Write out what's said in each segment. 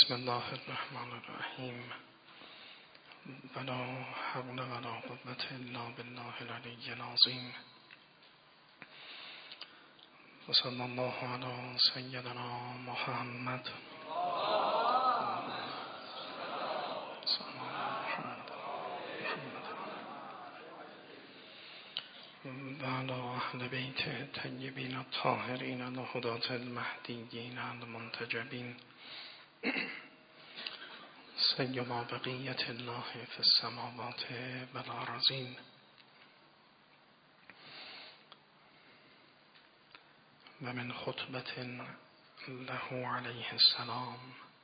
بسم الله الرحمن الرحیم ولا حول ولا قوة الا بالله العلی العظیم و صلی الله علی سیدنا محمد و علی اهل بیت طیبین الطاهرین الهداة المهدیین المنتجبین سیما بقیت الله فی السماوات و الارضین. و من خطبة له علیه السلام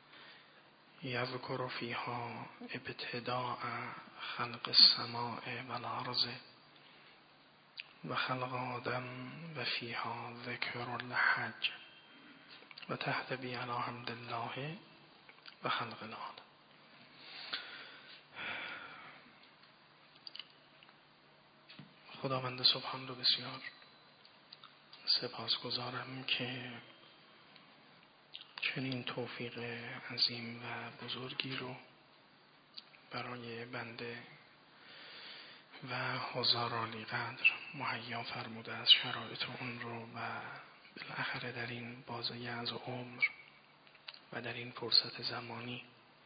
یذکر فیها ابتداء خلق السماء و الارض و خلق آدم و فیها ذکر الحج و تهتبی علی حمد الله و خلق العالم. خداوند سبحان رو بسیار سپاسگزارم که چنین توفیق عظیم و بزرگی رو برای بنده و حضار عالی قدر مهیا فرموده از شرایط اون رو و بالاخره در این بازه از عمر و در این فرصت زمانی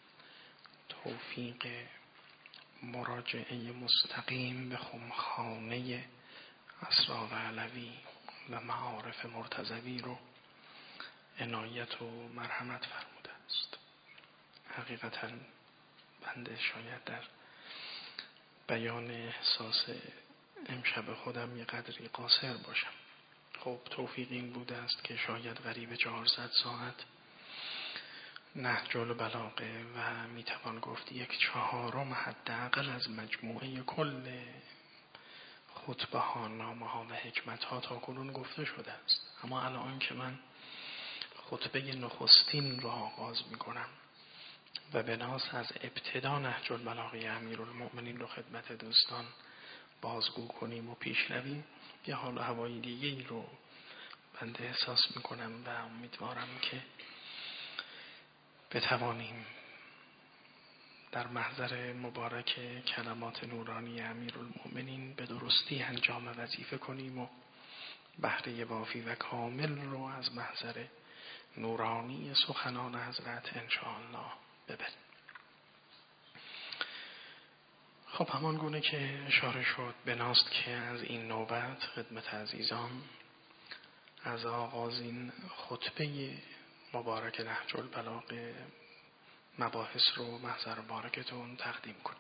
توفیق مراجعه مستقیم به خمخانه اسرار علوی و معارف مرتضوی رو عنایت و مرحمت فرموده است. حقیقتا بنده شاید در بیان احساس امشب خودم یه قدری قاصر باشم. خب توفیق این بوده است که شاید قریب 400 ساعت نهج البلاغه و میتوان گفت 1/4 حداقل از مجموعه کل خطبه ها، نامه ها و حکمت ها تا کنون گفته شده است. اما الان که من خطبه نخستین رو آغاز میکنم و بناس از ابتدا نهج البلاغه امیرالمؤمنین رو خدمت دوستان بازگو کنیم و پیش رویم، یه حال و هوای دیگه‌ای رو بنده احساس میکنم و امیدوارم که بتوانیم در محضر مبارک کلمات نورانی امیرالمؤمنین به درستی انجام وظیفه کنیم و بهره وافی و کامل رو از محضر نورانی سخنان حضرت انشاءالله ببریم. خب همان گونه که اشاره شد بناست که از این نوبت خدمت عزیزان از آغاز این خطبه مبارک نهج البلاغه مباحث رو محضر مبارکتون تقدیم کنیم.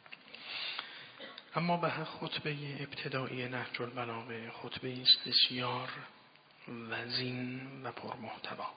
اما به خطبه ابتدایی نهج البلاغه خطبه است بسیار وزین و پرمحتوا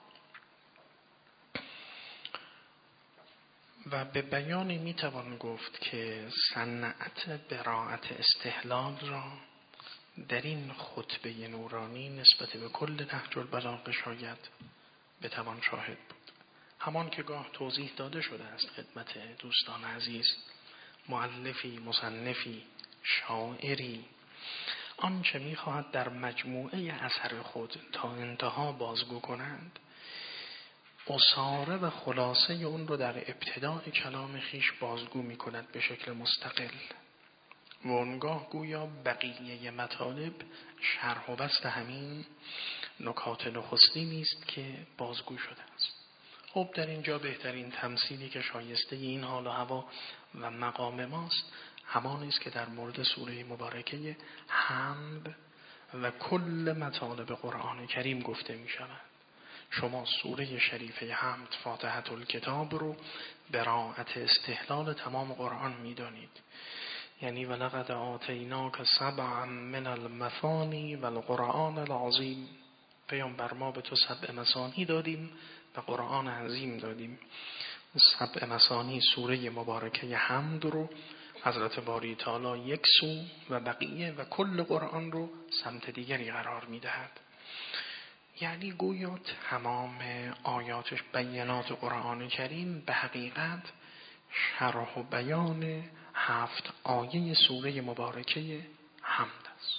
و به بیانی میتوان گفت که صنعت براعت استحلال را در این خطبه نورانی نسبت به کل نهج البلاغه شاید بتوان شاهد بود. همان که گاه توضیح داده شده است خدمت دوستان عزیز، مؤلفی، مصنفی، شاعری آنچه میخواهد در مجموعه اثر خود تا انتها بازگو کنند، اصاره و خلاصه اون رو در ابتداء کلام خیش بازگو میکند به شکل مستقل و اونگاه گویا بقیه مطالب شرح و بسط همین نکات نخستی نیست که بازگو شده است. خب در اینجا بهترین تمثیلی که شایسته این حال و هوا و مقام ماست همانی است که در مورد سوره مبارکه حمد و کل مطالب قرآن کریم گفته می شود. شما سوره شریفه حمد فاتحه الکتاب رو براعت استحلال تمام قرآن می دانید. یعنی ولقد آتیناک سبعا من المثانی و القرآن العظیم، پیامبر ما به تو 7 مثانی دادیم و قرآن عظیم دادیم. 7 مثانی سوره مبارکه حمد رو حضرت باری تعالی یک سو و بقیه و کل قرآن رو سمت دیگری قرار میدهد. یعنی گویا تمام آیاتش بینات قرآن کریم به حقیقت شرح و بیان 7 آیه سوره مبارکه حمد است.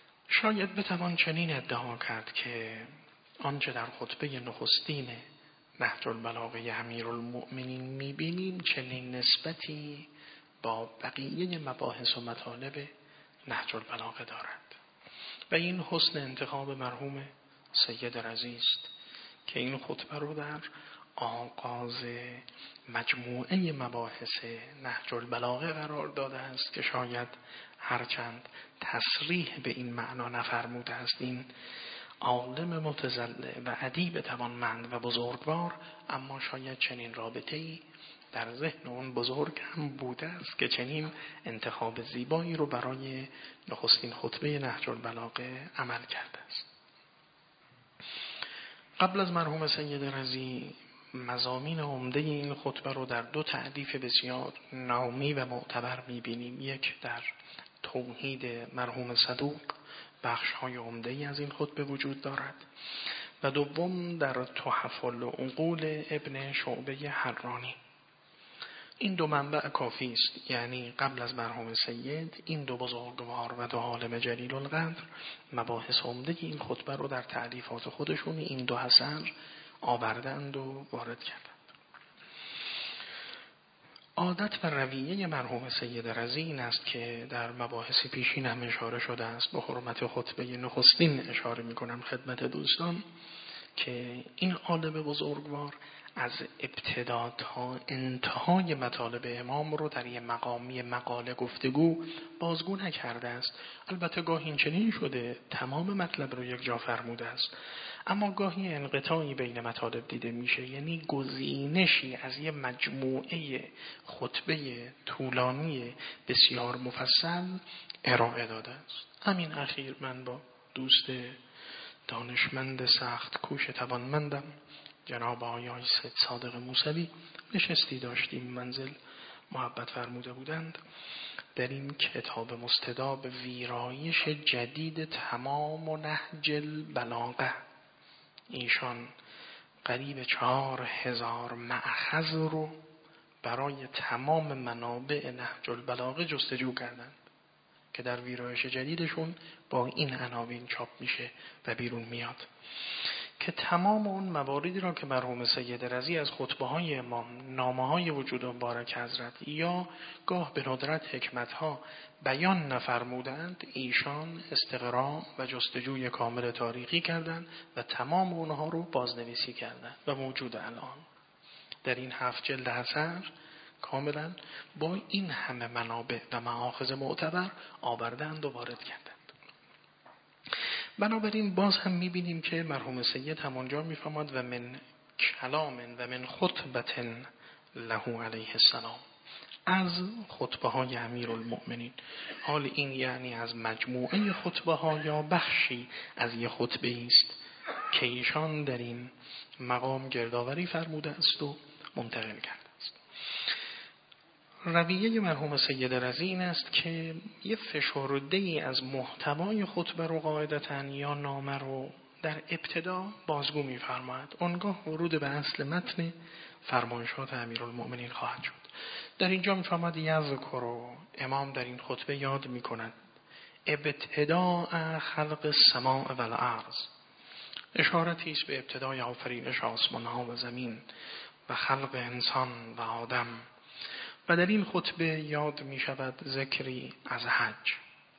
شاید بتوان چنین ادعا کرد که آنچه در خطبه نخستین نهج البلاغه امیرالمؤمنین میبینیم چنین نسبتی با بقیه مباحث و مطالب نهج البلاغه دارد و این حسن انتخاب مرحوم سید رضی است که این خطبه رو در آغاز مجموعه مباحث نهج البلاغه قرار داده است که شاید هرچند تصریح به این معنا نفرموده است این عالم متزلع و ادیب توانمند و بزرگوار، اما شاید چنین رابطه‌ای در ذهن اون بزرگ هم بوده است که چنین انتخاب زیبایی رو برای نخستین خطبه نهج البلاغه عمل کرده است. قبل از مرحوم سید رضی مضامین عمده این خطبه رو در دو تألیف بسیار نامی و معتبر می‌بینیم. یک در توحید مرحوم صدوق بخش‌های عمده‌ای از این خطبه وجود دارد و دوم در تحف العقول ابن شعبه حرانی. این دو منبع کافی است، یعنی قبل از مرحوم سید این دو بزرگوار و دو عالم جلیل القدر مباحث عمده این خطبه رو در تألیفات خودشون این دو اثر آوردند و وارد کردند. عادت و رویه مرحوم سید رضی این است که در مباحث پیشین هم اشاره شده است، به حرمت خطبه نخستین اشاره می کنم خدمت دوستان، که این عالم بزرگوار از ابتدا تا انتهای مطالب امام رو در یک مقامی مقاله گفتگو بازگو نکرده است. البته گاهی این چنین شده تمام مطلب رو یک جا فرموده است، اما گاهی انقطاعی بین مطالب دیده میشه، یعنی گزینشی از یک مجموعه خطبه طولانی بسیار مفصل ارائه داده است. همین اخیر من با دوست دانشمند سخت کوش توانمندم جناب آقای سید صادق موسوی نشستی داشتیم، منزل محبت فرموده بودند، در این کتاب مستداب ویرایش جدید تمام و نهج البلاغه ایشان قریب 4000 مأخذ رو برای تمام منابع نهج البلاغه جستجو کردند که در ویرایش جدیدشون با این عناوین چاپ میشه و بیرون میاد، که تمام اون مواردی را که مرحوم سید رضی از خطبه‌های امام، نامه‌های وجود مبارک حضرت یا گاه به ندرت حکمت‌ها بیان نفرمودند، ایشان استقرا و جستجوی کامل تاریخی کردند و تمام اونها رو بازنویسی کردند و موجود الان در این 7 جلد اثر کاملا با این همه منابع و مآخذ معتبر آوردند و وارد کردند. بنابراین باز هم میبینیم که مرحوم سید همونجا میفرماد و من کلام و من خطبت له علیه السلام، از خطبه های امیرالمؤمنین. حال این یعنی از مجموعه خطبه ها یا بخشی از یک خطبه است که ایشان در این مقام گردآوری فرموده است و منتقل کرده است. رویه مرحوم سید رضی این است که یه فشرده‌ای از محتوای خطبه رو قاعدتاً یا نامه رو در ابتدا بازگو می‌فرماید، آنگاه ورود به اصل متن فرمایشات امیرالمؤمنین خواهد شد. در اینجا می‌فرماید یذکر، امام در این خطبه یاد می‌کند ابتداء خلق السماء و الارض، اشارتی است به ابتدای آفرینش آسمان‌ها و زمین و خلق انسان و آدم، و در این خطبه یاد می شود ذکری از حج.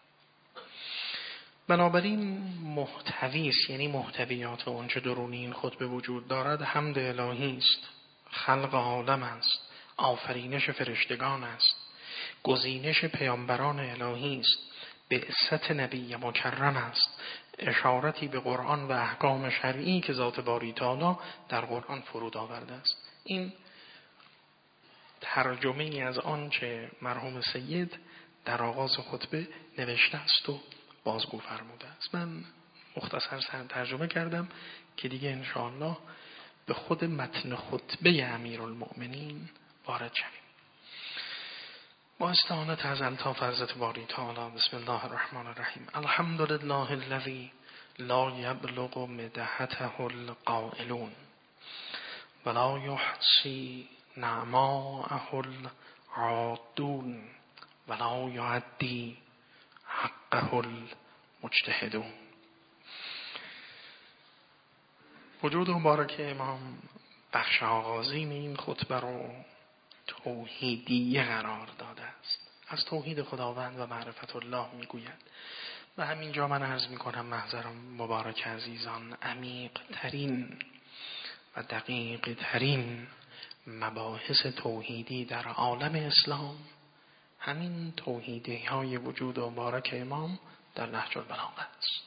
بنابراین محتوی است، یعنی محتویات و آنچه درون این خطبه وجود دارد حمد الهی است، خلق عالم است، آفرینش فرشتگان است، گزینش پیامبران الهی است، بعثت نبی مکرم است، اشارتی به قرآن و احکام شرعی که ذات باری تعالی در قرآن فرود آورده است. این ترجمه ای از آنچه مرحوم سید در آغاز خطبه نوشته است و بازگو فرموده است. من مختصر ترجمه کردم که دیگه انشاءالله به خود متن خطبه امیرالمؤمنین وارد شویم. با استعانت از الطاف حضرت باری تعالی. بسم الله الرحمن الرحیم. الحمد لله الذی لا یبلغ مدحته القائلون ولا یحصی نعماءه العادون ولا یعدی حقه المجتهدون. وجود مبارک امام بخش آغازین این خطبه رو توحیدیه قرار داده است. از توحید خداوند و معرفت الله میگوید و همینجا من عرض میکنم محضرم مبارک عزیزان، عمیق ترین و دقیق ترین مباحث توحیدی در عالم اسلام همین توحیدی های وجود و مبارک امام در نهج البلاغه است.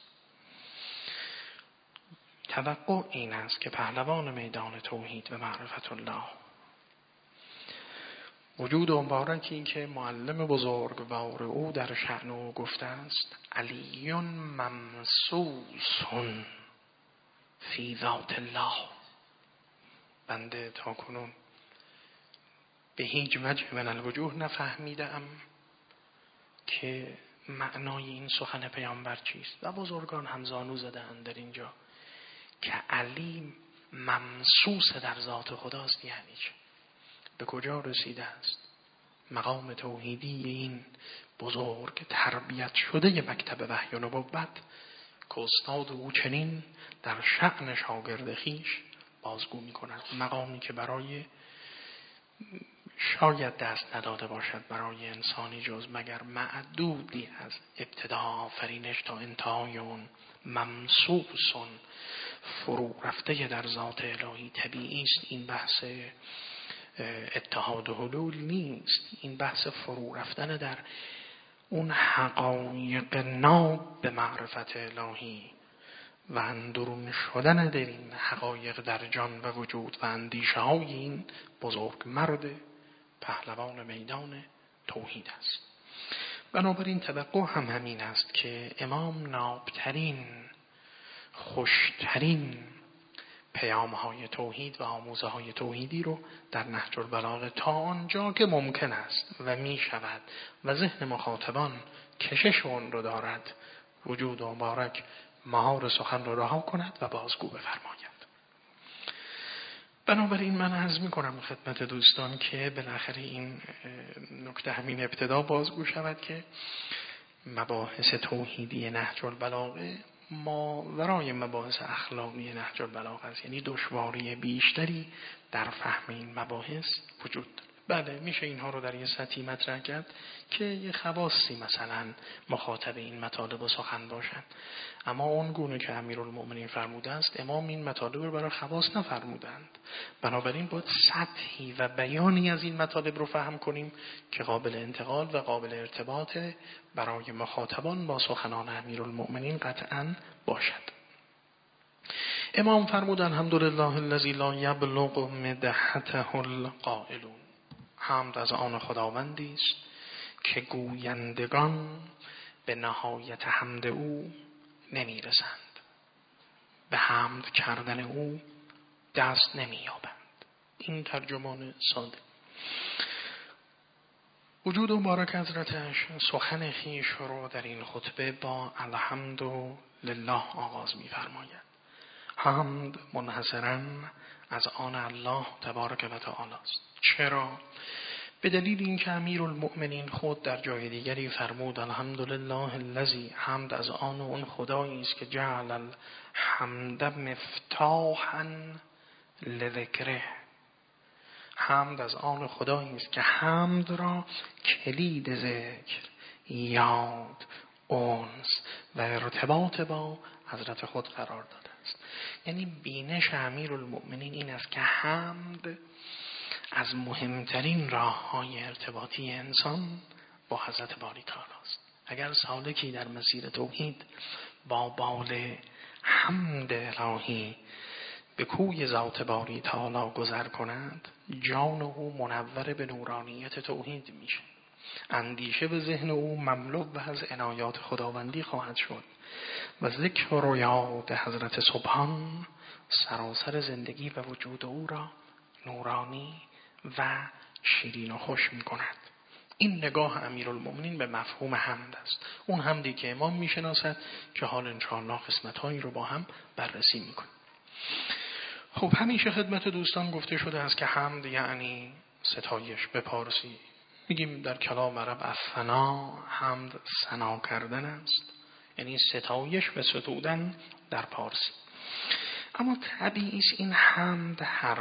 توقع این است که پهلوان میدان توحید و معرفت الله، وجود و مبارکی که معلم بزرگوار او در شأن او گفته است علی ممسوس فی ذات الله، بنده تا کنون به هیچ وجه من الوجوه نفهمیدم که معنای این سخن پیامبر چیست و بزرگان هم زانو زدند در اینجا که علی ممسوس در ذات خداست. یعنی چه؟ به کجا رسیده است مقام توحیدی این بزرگ تربیت شده مکتب وحی و نبوت که استاد او چنین در شأن شاگرد خویش بازگو می کند، مقامی که برای شاید دست نداده باشد برای انسانی جز مگر معدودی از ابتدا آفرینش تا انتهای اون ممسوسون فرو رفته در ذات الهی. طبیعی است این بحث اتحاد و حلول نیست، این بحث فرو رفتن در اون حقایق ناب به معرفت الهی و اندرون شدن در این حقایق در جان و وجود و اندیشه های این بزرگ مرد پهلوان میدان توحید است. بنابراین توقع هم همین است که امام نابترین خوشترین پیام‌های توحید و آموزه‌های توحیدی رو در نهج البلاغه تا آنجا که ممکن است و می شود و ذهن مخاطبان کشش اون رو دارد وجود و مبارک مهار سخن رو رها کند و بازگو بفرماید. بنابراین من عرض می کنم خدمت دوستان که بالاخره این نکته همین ابتدا بازگو شود که مباحث توحیدی نهج البلاغه ماورای مباحث اخلاقی نهج البلاغه است، یعنی دشواری بیشتری در فهم این مباحث وجود دارد. بله میشه اینها رو در یه سطحی مطرح کرد که یه خواصی مثلا مخاطب این مطالب و سخن باشند، اما اون گونه که امیرالمؤمنین فرموده است امام این مطالب رو برای خواص نفرمودند. بنابراین باید سطحی و بیانی از این مطالب رو فهم کنیم که قابل انتقال و قابل ارتباط برای مخاطبان با سخنان امیرالمؤمنین قطعاً باشد. امام فرمودند الحمدلله الذی لا یبلغ مدحته القائلون، حمد از آن خداوندی است که گویندگان به نهایت حمد او نمی رسند، به حمد کردن او دست نمی یابند. این ترجمان ساده. وجود مبارک حضرتش سخن خویش رو در این خطبه با الحمدلله آغاز می فرماید. حمد منحصراً از آن الله تبارک و تعالی است. چرا؟ به دلیل اینکه امیرالمؤمنین خود در جای دیگری فرمود الحمدلله الذی، حمد از آن و اون خدایی است که جعل الحمد مفتاحا لذکره، حمد از آن خدایی است که حمد را کلید ذکر، یاد، انس و ارتباط با حضرت خود قرار داده است. یعنی بینش امیرالمؤمنین این است که حمد از مهمترین راه‌های ارتباطی انسان با حضرت باری تعالی است. اگر سالکی در مسیر توحید با بال حمد الهی به کوی ذات باری تعالی گذر کند، جان او منور به نورانیت توحید میشه، اندیشه به ذهن او مملو از عنایات خداوندی خواهد شد و ذکر و یاد حضرت سبحان سراسر زندگی و وجود او را نورانی و شیرین و خوش می کند. این نگاه امیرالمؤمنین به مفهوم حمد است، اون حمدی که امام می شناسد که حال انشاءالله قسمت‌هایی رو با هم بررسی می کنیم. خب همیشه خدمت دوستان گفته شده است که حمد یعنی ستایش. به پارسی میگیم در کلام عرب الثنا، حمد ثنا کردن است، یعنی ستایش و ستودن در پارسی. اما طبیعی است این حمد هر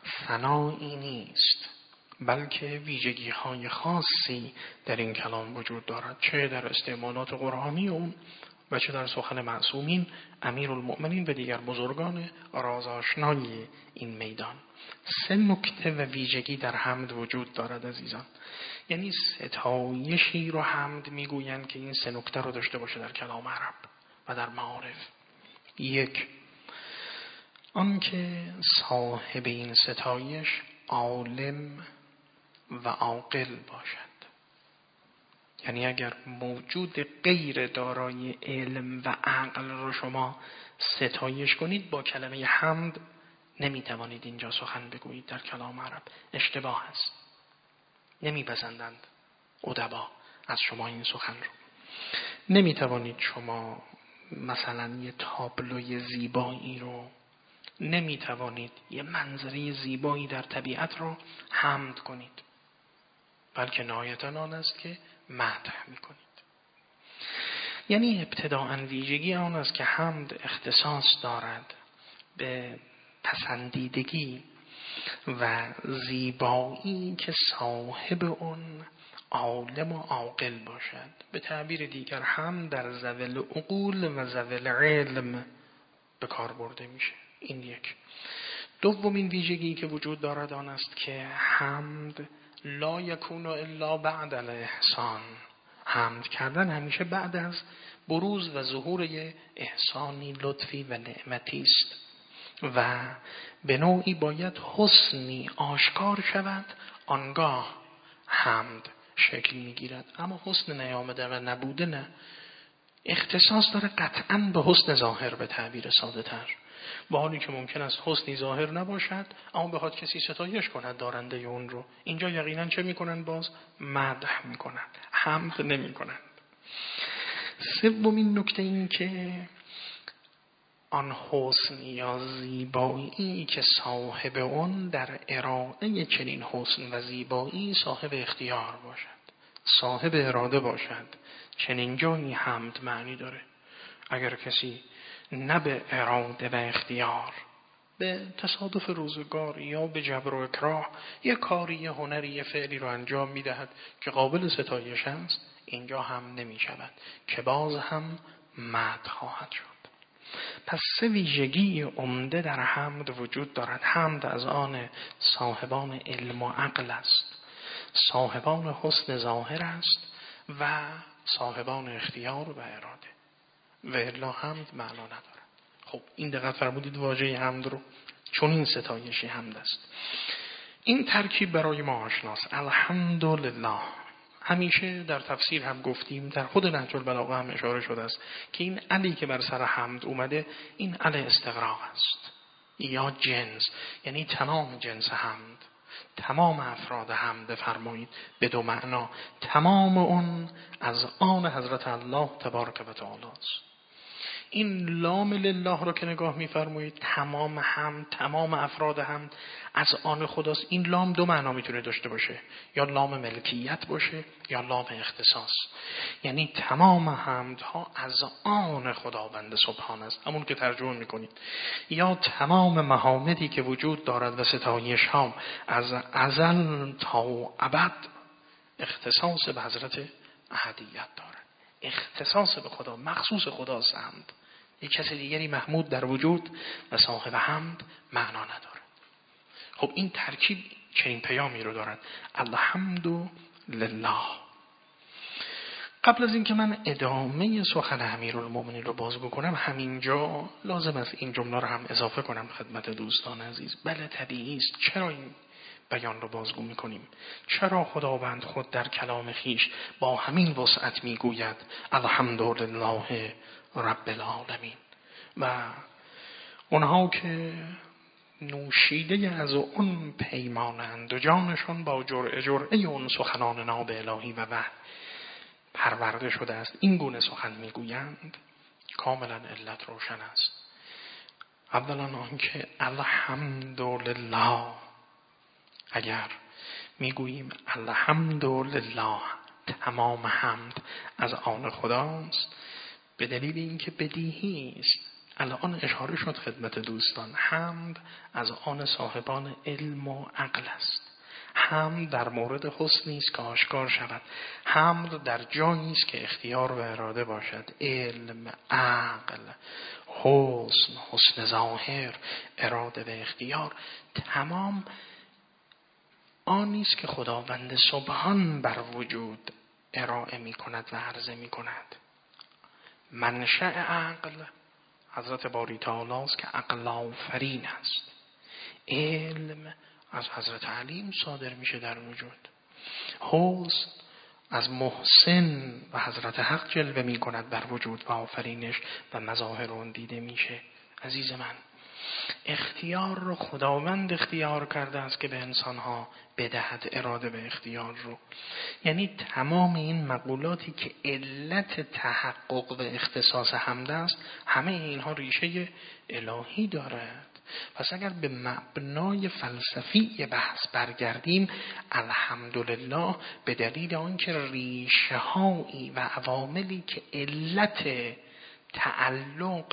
ثنایی نیست، بلکه ویژگی های خاصی در این کلام وجود دارد، چه در استعمالات قرآنی اون و چه در سخن معصومین، امیرالمؤمنین و دیگر بزرگان رازآشنای این میدان. 3 نکته و ویژگی در حمد وجود دارد عزیزان. یعنی ستایشی رو حمد میگویند که این 3 نکته رو داشته باشه در کلام عرب و در معارف. 1، آنکه صاحب این ستایش عالم و عاقل باشد. یعنی اگر موجود غیر دارای علم و عقل رو شما ستایش کنید، با کلمه حمد نمیتوانید اینجا سخن بگویید در کلام عرب. اشتباه است. نمیپسندند ادبا از شما این سخن رو. نمیتوانید شما مثلا یه تابلوی زیبایی رو، نمیتوانید یه منظره زیبایی در طبیعت رو حمد کنید، بلکه نهایتاً آن است که مدح میکنید. یعنی ابتداءً ویژگی آن است که حمد اختصاص دارد به پسندیدگی و زیبایی که صاحب اون عالم و عاقل باشد. به تعبیر دیگر حمد در ذوی العقول و ذوی العلم به کار برده میشه. این 1. دومین ویژگی که وجود دارد آن است که حمد لا یکون الا بعد الاحسان. حمد کردن همیشه بعد از بروز و ظهور احسانی، لطفی و نعمتی است و به نوعی باید حسنی آشکار شود، آنگاه حمد شکل میگیرد. اما حسن نیامده و نبوده نه، اختصاص داره قطعاً به حسن ظاهر، به تعبیر ساده تر، با حالی که ممکن است حسنی ظاهر نباشد اما بخواد کسی ستایش کند دارنده اون رو، اینجا یقینا چه میکنند؟ باز مدح میکنند، حمد نمیکنند. 3 نکته این که آن حسن یا زیبایی که صاحب اون در ارائه چنین حسن و زیبایی صاحب اختیار باشد، صاحب اراده باشد. چنین جایی حمد معنی داره. اگر کسی نه به اراده و اختیار، به تصادف روزگار یا به جبر و اکراه یه کاری، یه هنری، یه فعلی رو انجام میدهد که قابل ستایش است، اینجا هم نمی شود که باز هم مدح خواهد شد. پس 3 ویژگی عمده در حمد وجود دارد. حمد از آن صاحبان علم و عقل است، صاحبان حسن ظاهر است و صاحبان اختیار و اراده، و الا حمد معنا نداره. خب این دقت فرمودید واژه حمد رو، چون این ستایشی حمد است. این ترکیب برای ما آشناست، الحمدلله. همیشه در تفسیر هم گفتیم، در خود نهج البلاغه هم اشاره شده است که این علی که بر سر حمد اومده، این علی استغراق است یا جنس، یعنی تمام جنس حمد، تمام افراد حمد بفرمایید به 2 معنا. تمام اون از آن حضرت الله تبارک و تعالی است. این لام لله رو که نگاه می‌فرمایید، تمام حمد، تمام افراد حمد از آن خداست. این لام 2 معنا میتونه داشته باشه، یا لام ملکیت باشه یا لام اختصاص. یعنی تمام حمدها از آن خداوند سبحان است، همون که ترجمه میکنید. یا تمام محامدی که وجود دارد و ستایش ها از ازل تا ابد اختصاص به حضرت احدیت دارد، اختصاص به خدا، مخصوص خداست حمد. یک کسی دیگری محمود در وجود و صاحب حمد معنا نداره. خب این ترکیب چنین پیامی رو دارد، الحمد لله. قبل از اینکه من ادامه سخن امیرالمؤمنین رو باز بکنم، همینجا لازم است این جمله رو هم اضافه کنم خدمت دوستان عزیز. بله طبیعی است. چرا این بیان رو بازگو میکنیم؟ چرا خداوند خود در کلام خیش با همین وسعت میگوید الحمدلله رب العالمین، و اونها که نوشیده از اون پیمانند و جانشون با جرعه اون سخنان ناب الهی و وحی پرورده شده است، این گونه سخن میگویند، کاملا علت روشن است. اولا آنکه الحمدلله، اگر میگوییم الحمدلله تمام حمد از آن خداست، به دلیل اینکه بدیهی است الان اشاره شد خدمت دوستان، حمد از آن صاحبان علم و عقل است. حمد در مورد حسنی است که آشکار شود. حمد در جایی است که اختیار و اراده باشد. علم، عقل، حسن ظاهر، اراده و اختیار، تمام آنی است که خداوند سبحان بر وجود ارائه می کند و عرضه می کند. منشأ عقل حضرت باری تعالی است که عقل آفرین است. علم از حضرت علیم صادر میشه در وجود. حسن از محسن و حضرت حق جلوه می کند بر وجود و آفرینش و مظاهر اون دیده میشه. عزیز من، اختیار رو خداوند اختیار کرده است که به انسانها بدهد اراده به اختیار رو. یعنی تمام این مقولاتی که علت تحقق و اختصاص حمد است، همه اینها ریشه الهی دارد. پس اگر به مبنای فلسفی بحث برگردیم، الحمدلله به دلیل آنکه ریشه هایی و عواملی که علت تعلق،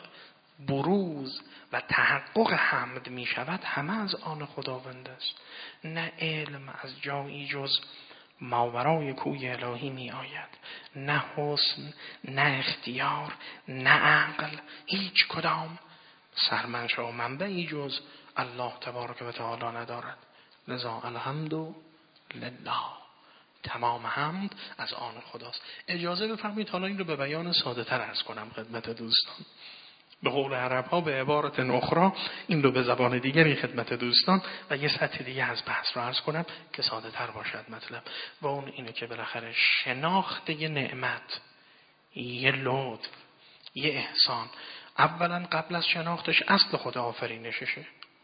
بروز و تحقق حمد می شود همه از آن خداوند است. نه علم از جایی جز ماورای کوی الهی می آید، نه حسن، نه اختیار، نه عقل، هیچ کدام سرمنشأ و منبعی جز الله تبارک و تعالی ندارد. لذا الحمد لله، تمام حمد از آن خداست. اجازه بفرمایید حالا این رو به بیان ساده تر عرض کنم خدمت دوستان. به قول عرب ها به عبارت اخرى، این رو به زبان دیگری خدمت دوستان و یه سطح دیگه از بحث رو عرض کنم که ساده تر باشد مطلب. و اون اینه که بالاخره شناخت یه نعمت، یه لطف، یه احسان، اولا قبل از شناختش اصل خود آفرینششه.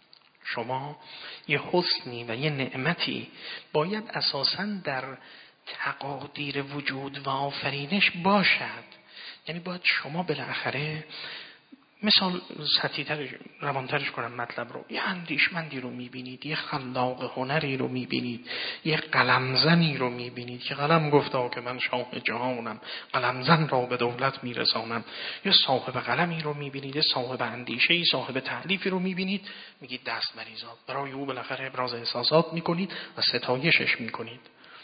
شما یه حسنی و یه نعمتی باید اساساً در تقادیر وجود و آفرینش باشد. یعنی باید شما بالاخره، مثال سطحی‌ترش، روانترش کنم مطلب رو، یه اندیشمندی رو میبینید، یه خلاق هنری رو میبینید، یه قلمزنی رو میبینید که قلم گفتا که من شاه جهانم، قلمزن را به دولت میرسانم. یه صاحب قلمی رو میبینید، یه صاحب اندیشه‌ای، صاحب تألیفی رو میبینید، میگید دست مریزاد، برای او بالاخره ابراز احساسات میکنید و ستایشش میکنید.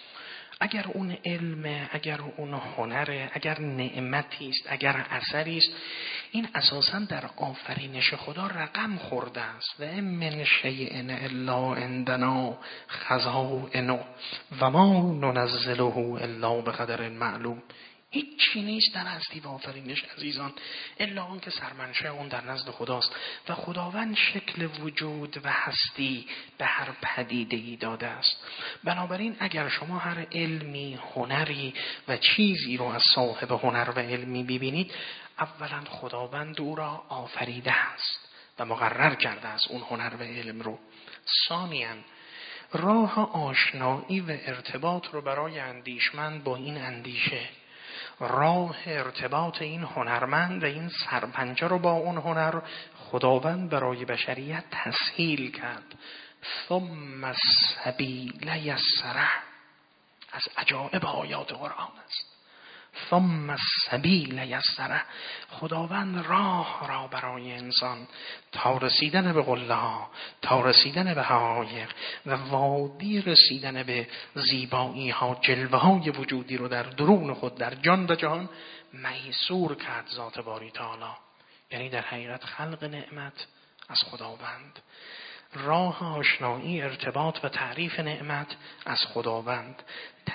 اگر اون علم، اگر اون هنر، اگر نعمتی است، اگر اثری است، این اساساً در آفرینش خدا رقم خورده است. و من شیء الا عندنا خزائنه و ما ننزله الا بقدر معلوم. هیچی نیست در هستی و آفرینش عزیزان الا آن که سرمنشأ اون در نزد خداست و خداوند شکل وجود و هستی به هر پدیده‌ای داده است. بنابراین اگر شما هر علمی، هنری و چیزی رو از صاحب هنر و علمی ببینید، اولا خداوند او را آفریده است و مقرر کرده است اون هنر و علم رو. ثانیاً راه آشنایی و ارتباط رو برای اندیشمند با این اندیشه، راه ارتباط این هنرمند و این سرپنجه رو با اون هنر خداوند برای بشریت تسهیل کرد. ثم السبیل یسره، از عجائب آیات قرآن است. ثم السبیل یسره، خداوند راه را برای انسان تا رسیدن به قله ها، تا رسیدن به حقایق و وادی رسیدن به زیبایی ها، جلوه های وجودی رو در درون خود، در جان و جهان میسور کرد ذات باری تعالی. یعنی در حقیقت خلق نعمت از خداوند، راه آشنایی، ارتباط و تعریف نعمت از خداوند،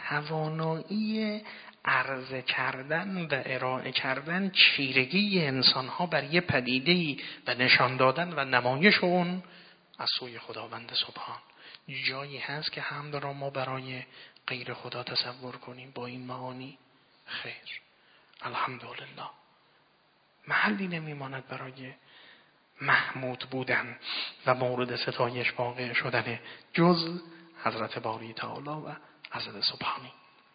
توانایی عرضه کردن و ارائه کردن چیرگی انسانها بر یه پدیده‌ای و نشان دادن و نمایش اون از سوی خداوند سبحان. جایی هست که حمد را ما برای غیر خدا تصور کنیم با این معانی؟ خیر، الحمدلله. محلی نمیماند برای محمود بودن و مورد ستایش واقع شدن جز حضرت باری تعالی و حضرت سبحانی.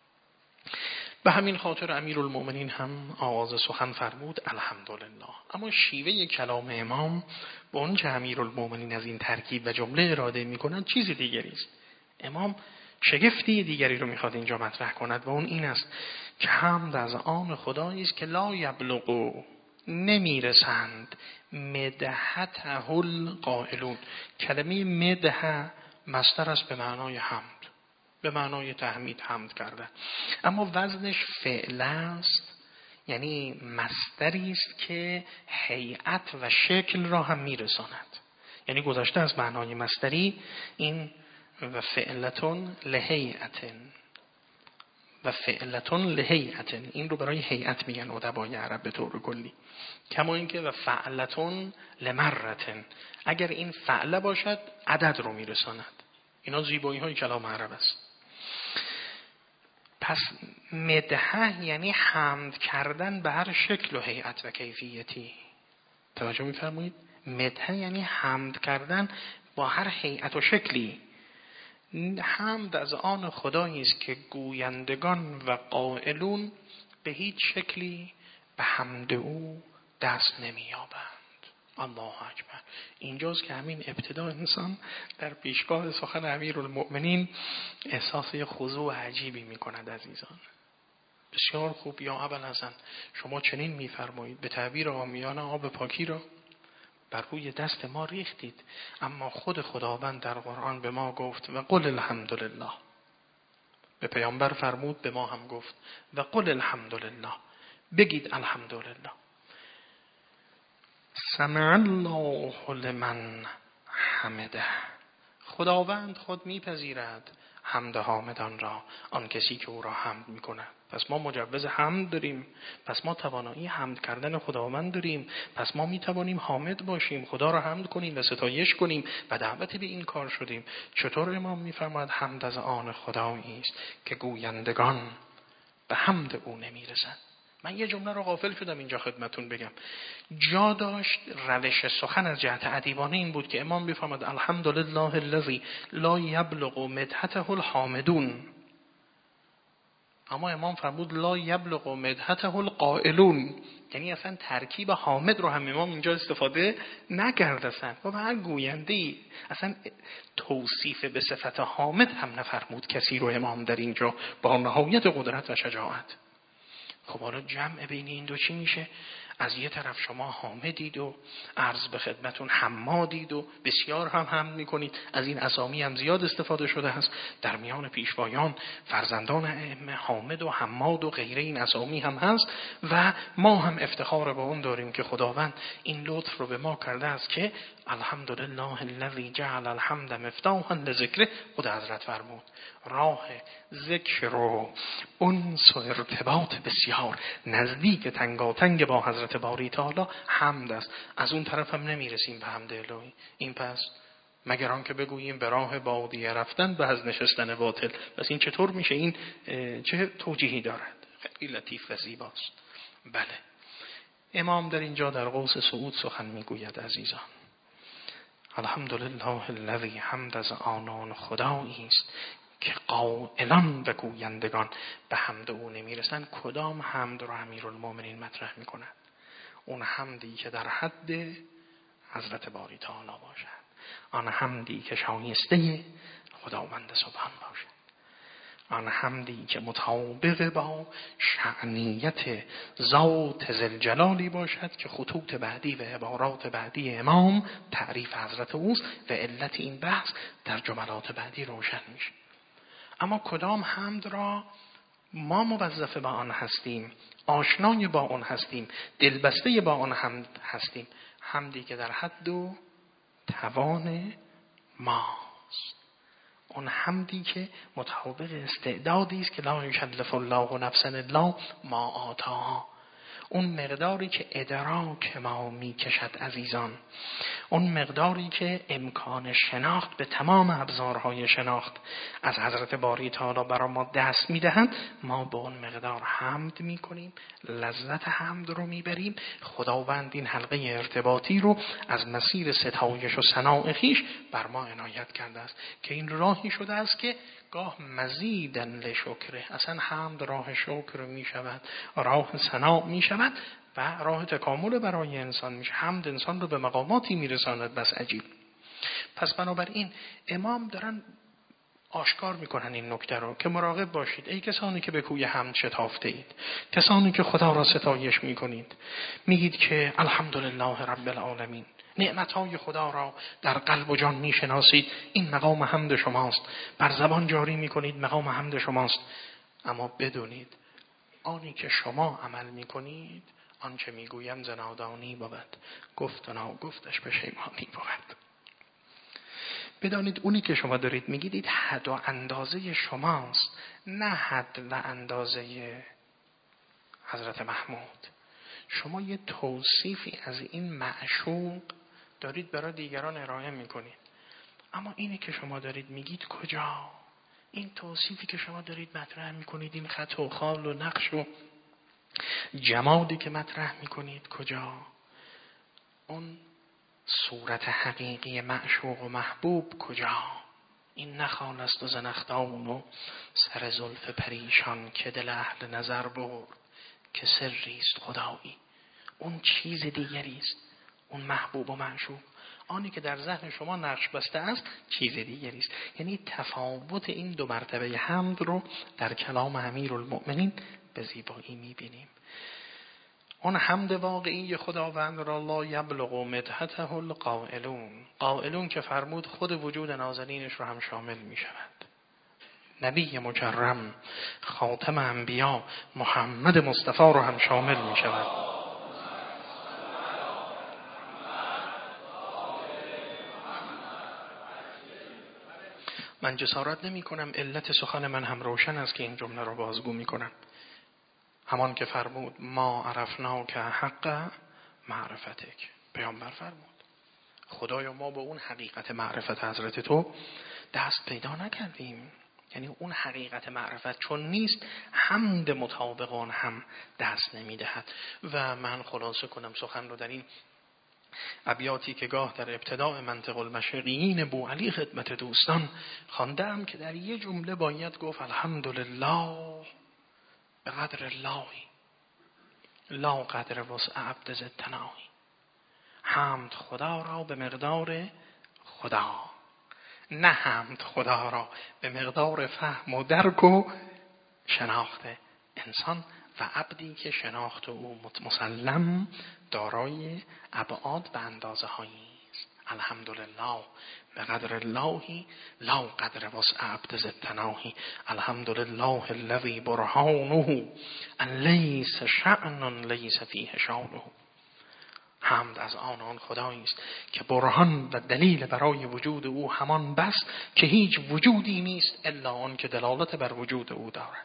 به همین خاطر امیرالمؤمنین هم آغاز سخن فرمود الحمدلله. اما شیوه کلام امام با اون که امیرالمؤمنین از این ترکیب و جمله اراده میکنند چیز دیگری است. امام شگفتی دیگری رو میخواد اینجا مطرح کند و اون این است که حمد از آن خدایی است که لا یبلغ نمیرسند. مدحته القائلون. کلمه مدح مصدر است به معنای حمد، به معنای تحمید، حمد کردن، اما وزنش فعل است، یعنی مصدری است که هیئت و شکل را هم میرساند. یعنی گذشته از معنای مصدری این و فعلتون لهیئتن و فعلتون لهیئتن، این رو برای هیئت میگن ادبای عرب به طور کلی. کما اینکه و فعلتون لمرتن، اگر این فعله باشد عدد رو میرساند. اینا زیبایی های کلام عرب است. پس مدحه یعنی حمد کردن به هر شکل و هیئت و کیفیتی. توجه می‌فرمایید؟ مدحه یعنی حمد کردن با هر هیئت و شکلی. حمد از آن خدایی است که گویندگان و قائلون به هیچ شکلی به حمد او دست نمی‌یابند. الله اکبر. اینجاست که همین ابتدا انسان در پیشگاه سخن امیرالمؤمنین احساس خضوع عجیبی می‌کند. عزیزان بسیار خوب، یا ابوالحسن شما چنین می‌فرمایید، به تعبیر عامیانه آب پاکی را بر روی دست ما ریختید، اما خود خداوند در قرآن به ما گفت و قل الحمدلله. به پیامبر فرمود، به ما هم گفت و قل الحمدلله، بگید الحمدلله. سمع الله لمن حمده. خداوند خود میپذیرد حمد حامدان را، آن کسی که او را حمد میکند. پس ما مجوز حمد داریم، پس ما توانایی حمد کردن خداوند داریم، پس ما میتوانیم حامد باشیم، خدا را حمد کنیم و ستایش کنیم و دعوت به این کار شدیم. چطور امام میفرماید حمد از آن خدایی است که گویندگان به حمد او نمیرسند. من یه جمله رو غافل شدم اینجا خدمتون بگم. جا داشت روش سخن از جهت ادیبانه این بود که امام بفرماد الحمدلله الذی لا یبلغ مدحته الحامدون، اما امام فرمود لا یبلغ مدحته القائلون، یعنی اصلا ترکیب حامد رو هم امام اینجا استفاده نکردن. و هر گوینده اصلا توصیف به صفت حامد هم نفرمود کسی رو امام در اینجا با نهایت قدرت و شجاعت. خب حالا جمع بین این دو چی میشه؟ از یه طرف شما حامدید و عرض به خدمتون حمادید و بسیار هم حمد میکنید، از این اسامی هم زیاد استفاده شده هست در میان پیشوایان، فرزندان ائمه حامد و حماد و غیره این اسامی هم هست و ما هم افتخار با اون داریم که خداوند این لطف رو به ما کرده است که الحمدلله الذی جعل الحمد مفتاحا لذکره. خود حضرت فرمود راه ذکر و انس و ارتباط بسیار نزدیک تنگاتنگ با حضرت باری تعالی حمد است. از اون طرف هم نمیرسیم به حمد الهی. این پس مگر آن که بگوییم به راه بادیه رفتن به از نشستن باطل. پس این چطور میشه؟ این چه توجیهی دارد؟ خیلی لطیف و زیباست. بله، امام در اینجا در قوس صعود سخن میگوید عزیزان. الحمدلله الذی، حمد از آنان خدایی است که قائلان و گویندگان به حمد او نمیرسند. کدام حمد را امیرالمومنین مطرح میکند؟ اون حمدی که در حد حضرت باری تعالی باشد، آن حمدی که شایسته خداوند سبحان باشد، آن حمدی که مطابق با شأنیت ذات ذوالجلالی باشد که خطوط بعدی و عبارات بعدی امام تعریف حضرت اوست و علت این بحث در جملات بعدی روشن میشه. اما کدام حمد را ما موظف با آن هستیم، آشنای با آن هستیم، دلبسته با آن حمد هستیم؟ حمدی که در حد و توان ماست، اون حمدی که مطابق استعدادی است که لا یکلف الله نفسا الا ما آتاها، اون مقداری که ادراک ما میکشد عزیزان، اون مقداری که امکان شناخت به تمام ابزارهای شناخت از حضرت باری تعالی برای ما دست میدهند، ما با اون مقدار حمد میکنیم، لذت حمد رو میبریم. خداوند این حلقه ارتباطی رو از مسیر ستایش و ثناء خویش بر ما عنایت کرده است که این راهی شده است که گاه مزیدن لشکره، اصلا حمد راه شکر می شود، راه ثنا می شود و راه تکامل برای انسان میشه. حمد انسان رو به مقاماتی میرساند بس عجیب. پس بنابراین امام دارن آشکار میکنن این نکته رو که مراقب باشید ای کسانی که به کوی حمد شتافته اید، کسانی که خدا را ستایش میکنید، میگید که الحمدلله رب العالمین، نعمتهای خدا را در قلب و جان میشناسید، این مقام حمد شماست، بر زبان جاری میکنید مقام حمد شماست. اما بدونید آنی که شما عمل میکنید آنچه میگویم زنادانی بود، گفت و ناگفتش پشیمانی بود. بدانید اونی که شما دارید میگید حد و اندازه شماست، نه حد و اندازه حضرت محمود. شما یه توصیفی از این معشوق دارید برای دیگران ارائه میکنید، اما اینی که شما دارید میگید کجا؟ این توصیفی که شما دارید مطرح میکنید، این خط و خال و نقش و جمادی که مطرح میکنید کجا؟ اون صورت حقیقی معشوق و محبوب کجا؟ این نخال است و زنخدان و سر زلف پریشان که دل اهل نظر برد که سریست خدایی. اون چیز دیگری است، اون محبوب و معشوق. آنی که در ذهن شما نقش بسته است چیز دیگری است. یعنی تفاوت این دو مرتبه حمد رو در کلام امیرالمؤمنین به زیبایی میبینیم. اون حمد واقعی خداوند را لا یبلغ مدحته القائلون، قائلون که فرمود خود وجود نازنینش رو هم شامل می شود. نبی مکرم خاتم انبیا محمد مصطفی رو هم شامل می شود. من جسارت نمی کنم، علت سخن من هم روشن است که این جمله رو بازگو می کنم. همان که فرمود ما عرفنا که حق معرفتک، پیامبر فرمود خدایا ما به اون حقیقت معرفت حضرت تو دست پیدا نکردیم. یعنی اون حقیقت معرفت چون نیست، حمد مطابق آن هم دست نمیدهد. و من خلاصه کنم سخن رو در این ابیاتی که گاه در ابتداء منطق المشرقیین بوعلی خدمت دوستان خواندم که در یه جمله باید گفت الحمدلله به قدر اللهی لا قدر وسع عبد ذی التناهی. حمد خدا را به مقدار خدا، نه حمد خدا را به مقدار فهم و درک و شناخت انسان و عبدی که شناخت او مسلم دارای ابعاد به اندازه هایی است. الحمدلله به قدر اللهی لا قدر وسع عبد ذی التناهی. الحمدلله الذی برهانه ان لیس شأن لیس فیه شانه. حمد از آن خدایی است که برهان و دلیل برای وجود او همان بس که هیچ وجودی نیست الا آن که دلالت بر وجود او دارد.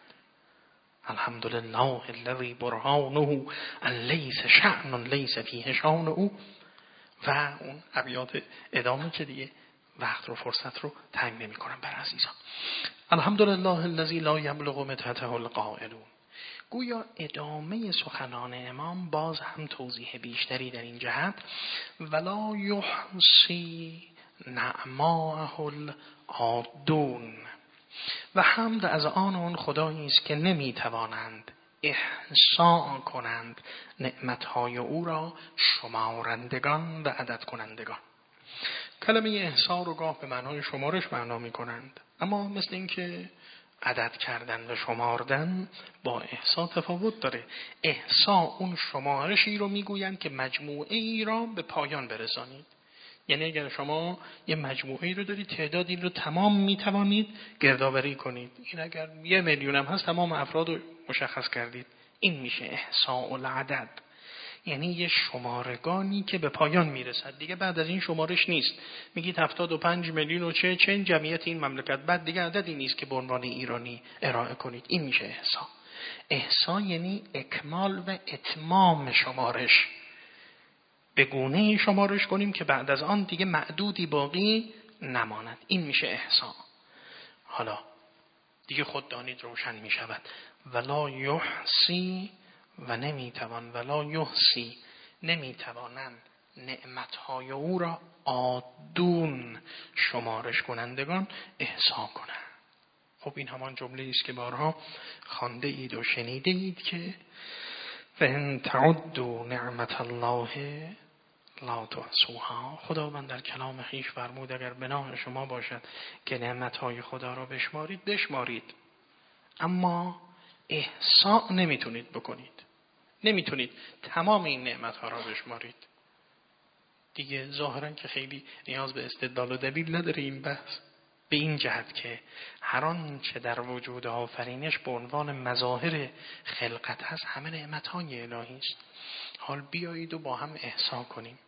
الحمدلله الذی برهانه ان لیس شأن لیس فیه شانه. و اون ابیات ادامه که دیگه وقت رو فرصت رو تنگ نمی کنم بر عزیزان. الحمدلله الذی لا یبلغ مدحته القائلون. گویا ادامه سخنان امام باز هم توضیح بیشتری در این جهت ولا یحصی نعماءه العادون. و حمد از آن خدایی است که نمیتوانند احصاء کنند نعمتهای او را شمارندگان و عدد کنندگان. کلمه احصاء رو گاه به معنای شمارش معنا می کنند، اما مثل این که عدد کردن و شماردن با احصاء تفاوت داره. احصاء اون شمارشی رو میگویند که مجموعه ای را به پایان برسانید. یعنی اگر شما یه مجموعه ای رو دارید تعدادی رو تمام میتوانید گردآوری کنید. این اگر 1 میلیون هم هست تمام افراد رو مشخص کردید. این میشه احصاء العدد. یعنی یه شمارگانی که به پایان میرسد، دیگه بعد از این شمارش نیست. میگید 75 میلیون و چه جمعیت این مملکت، بعد دیگه عددی نیست که به عنوان ایرانی ارائه کنید. این میشه احصاء. احصاء یعنی اکمال و اتمام شمارش. به گونه‌ای شمارش کنیم که بعد از آن دیگه معدودی باقی نماند. این میشه احصاء. حالا دیگه خود دانید روشن میشود. ولا یحصی و نمیتوان، ولا یحصی نمیتوانند نعمتهای او را عادون شمارش کنندگان احصا کنند. خب این همان جمله است که بارها خوانده اید و شنیده اید که فَإِن تَعُدُّوا نِعْمَةَ اللَّهِ لا تحصوها. خداوند در کلام خویش فرمود اگر بنا شما باشد که نعمتهای خدا را بشمارید بشمارید، اما احصاء نمیتونید بکنید، نمیتونید تمام این نعمتها را بشمارید. دیگه ظاهرا که خیلی نیاز به استدلال و دلیل نداره این بحث، به این جهت که هر آنچه در وجود آفرینش به عنوان مظاهر خلقت هست همه نعمتهای الهی است. حال بیایید و با هم احصا کنیم.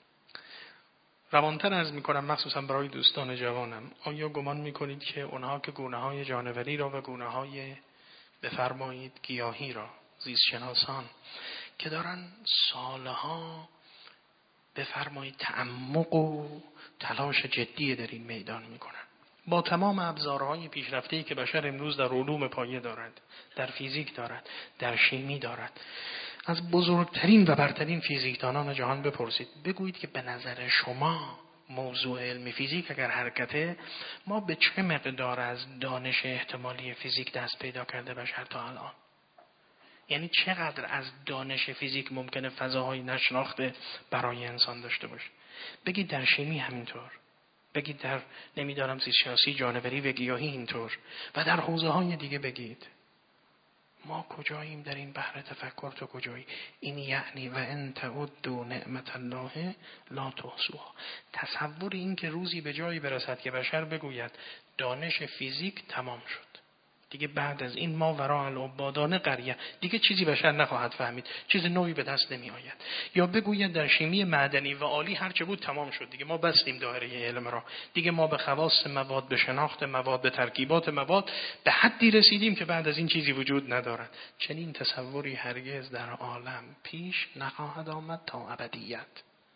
روانتر عرض میکنم مخصوصا برای دوستان جوانم، آیا گمان میکنید که اونها که گونه‌های جانوری را و گونه‌های بفرمایید گیاهی را، زیستشناسان که دارن سالها بفرمایید تعمق و تلاش جدی در این میدان میکنن، با تمام ابزارهای پیشرفته‌ای که بشر امروز در علوم پایه دارد، در فیزیک دارد، در شیمی دارد، از بزرگترین و برترین فیزیکدانان جهان بپرسید، بگویید که به نظر شما موضوع علم فیزیک اگر حرکته، ما به چه مقدار از دانش احتمالی فیزیک دست پیدا کرده بشر تا الان؟ یعنی چقدر از دانش فیزیک ممکنه فضاهای نشناخته برای انسان داشته باشه؟ بگید در شیمی همینطور، بگید در نمیدارم زیستشناسی جانوری و گیاهی اینطور، و در حوزه‌های دیگه بگید. ما کجاییم در این بحر تفکر؟ تو کجایی؟ این یعنی و ان تعدوا نعمت الله لا تحصوها. تصور این که روزی به جایی برسد که بشر بگوید دانش فیزیک تمام شد، دیگه بعد از این ما وراء العبادان قریه، دیگه چیزی بشر نخواهد فهمید، چیز نوعی به دست نمی آید. یا بگوید در شیمی معدنی و عالی هرچه بود تمام شد، دیگه ما بستیم دایره علم را، دیگه ما به خواص مواد، به شناخت مواد، به ترکیبات مواد به حدی رسیدیم که بعد از این چیزی وجود ندارد. چنین تصوری هرگز در عالم پیش نخواهد آمد تا ابدیت،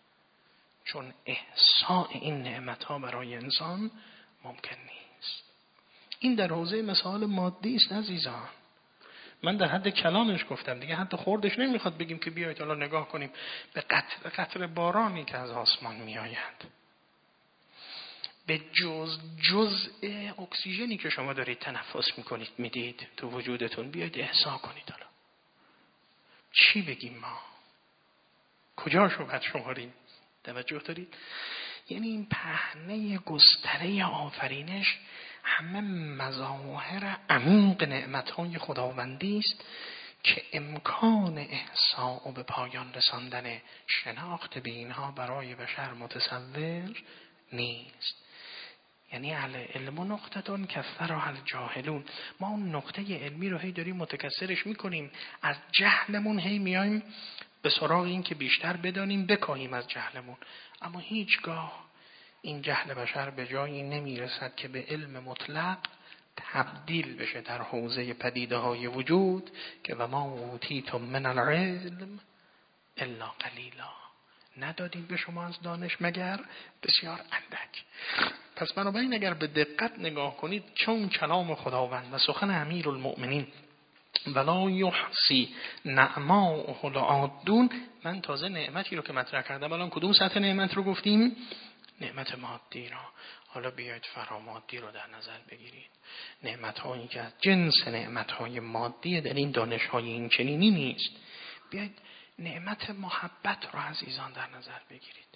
چون احصاء این نعمت‌ها برای انسان ممکن نیست. این در حوزه مسائل مادی است عزیزان. من در حد کلامش گفتم دیگه، حتی خوردش نمیخواد بگیم که بیایید حالا نگاه کنیم به قطره قطره بارانی که از آسمان میآید، به جزء اکسیژنی که شما دارید تنفس میکنید میدید تو وجودتون، بیایید احسا کنید. حالا چی بگیم ما؟ کجاشو باید شماریم؟ توجه دارید؟ یعنی این پهنه گستره آفرینش همه مظاهر عمیق نعمت‌های خداوندی است که امکان احصاء و به پایان رساندن شناخت به اینها برای بشر متصور نیست. یعنی العلم نقطه‌تون کثرها الجاهلون. ما اون نقطه علمی رو هی داریم متکثرش میکنیم، از جهلمون هی میایم به سراغ این که بیشتر بدانیم، بکاهیم از جهلمون، اما هیچگاه این جهل بشر به جایی نمیرسد که به علم مطلق تبدیل بشه در حوزه پدیده های وجود که و ما اوتیتم من العلم الا قلیلا، ندادیم به شما از دانش مگر بسیار اندک. پس بنابراین اگر به دقت نگاه کنید، چون کلام خداوند و سخن امیرالمؤمنین ولا یحصی نعماءه لعادون، من تازه نعمتی رو که مطرح کردم الان کدوم سطح نعمت رو گفتیم؟ نعمت مادی را. حالا بیایید فرامادی رو در نظر بگیرید، نعمت هایی که از جنس نعمت های مادی در این دانش های این چنینی نیست. بیایید نعمت محبت رو عزیزان در نظر بگیرید،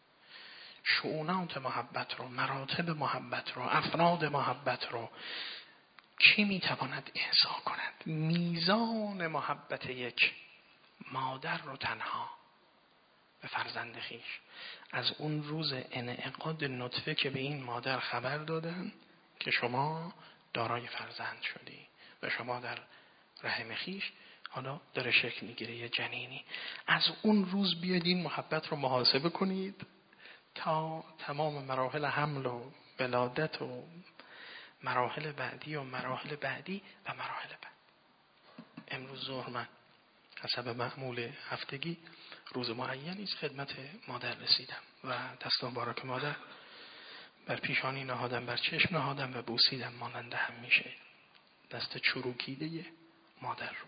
شؤونات محبت رو، مراتب محبت رو، افراد محبت رو کی میتواند احصا کند؟ میزان محبت یک مادر رو تنها به فرزند خیش از اون روز انعقاد نطفه که به این مادر خبر دادن که شما دارای فرزند شدی و شما در رحم خیش حالا داره شکل میگیره یه جنینی، از اون روز بیاید این محبت رو محاسبه کنید تا تمام مراحل حمل و ولادت و مراحل بعدی و مراحل بعدی و مراحل بعد. امروز ظهر من حسب معمول هفتگی روز معینی است خدمت مادر رسیدم و دست مبارک مادر بر پیشانی نهادم، بر چشم نهادم و بوسیدم مانند همیشه دست چروکیده مادر رو.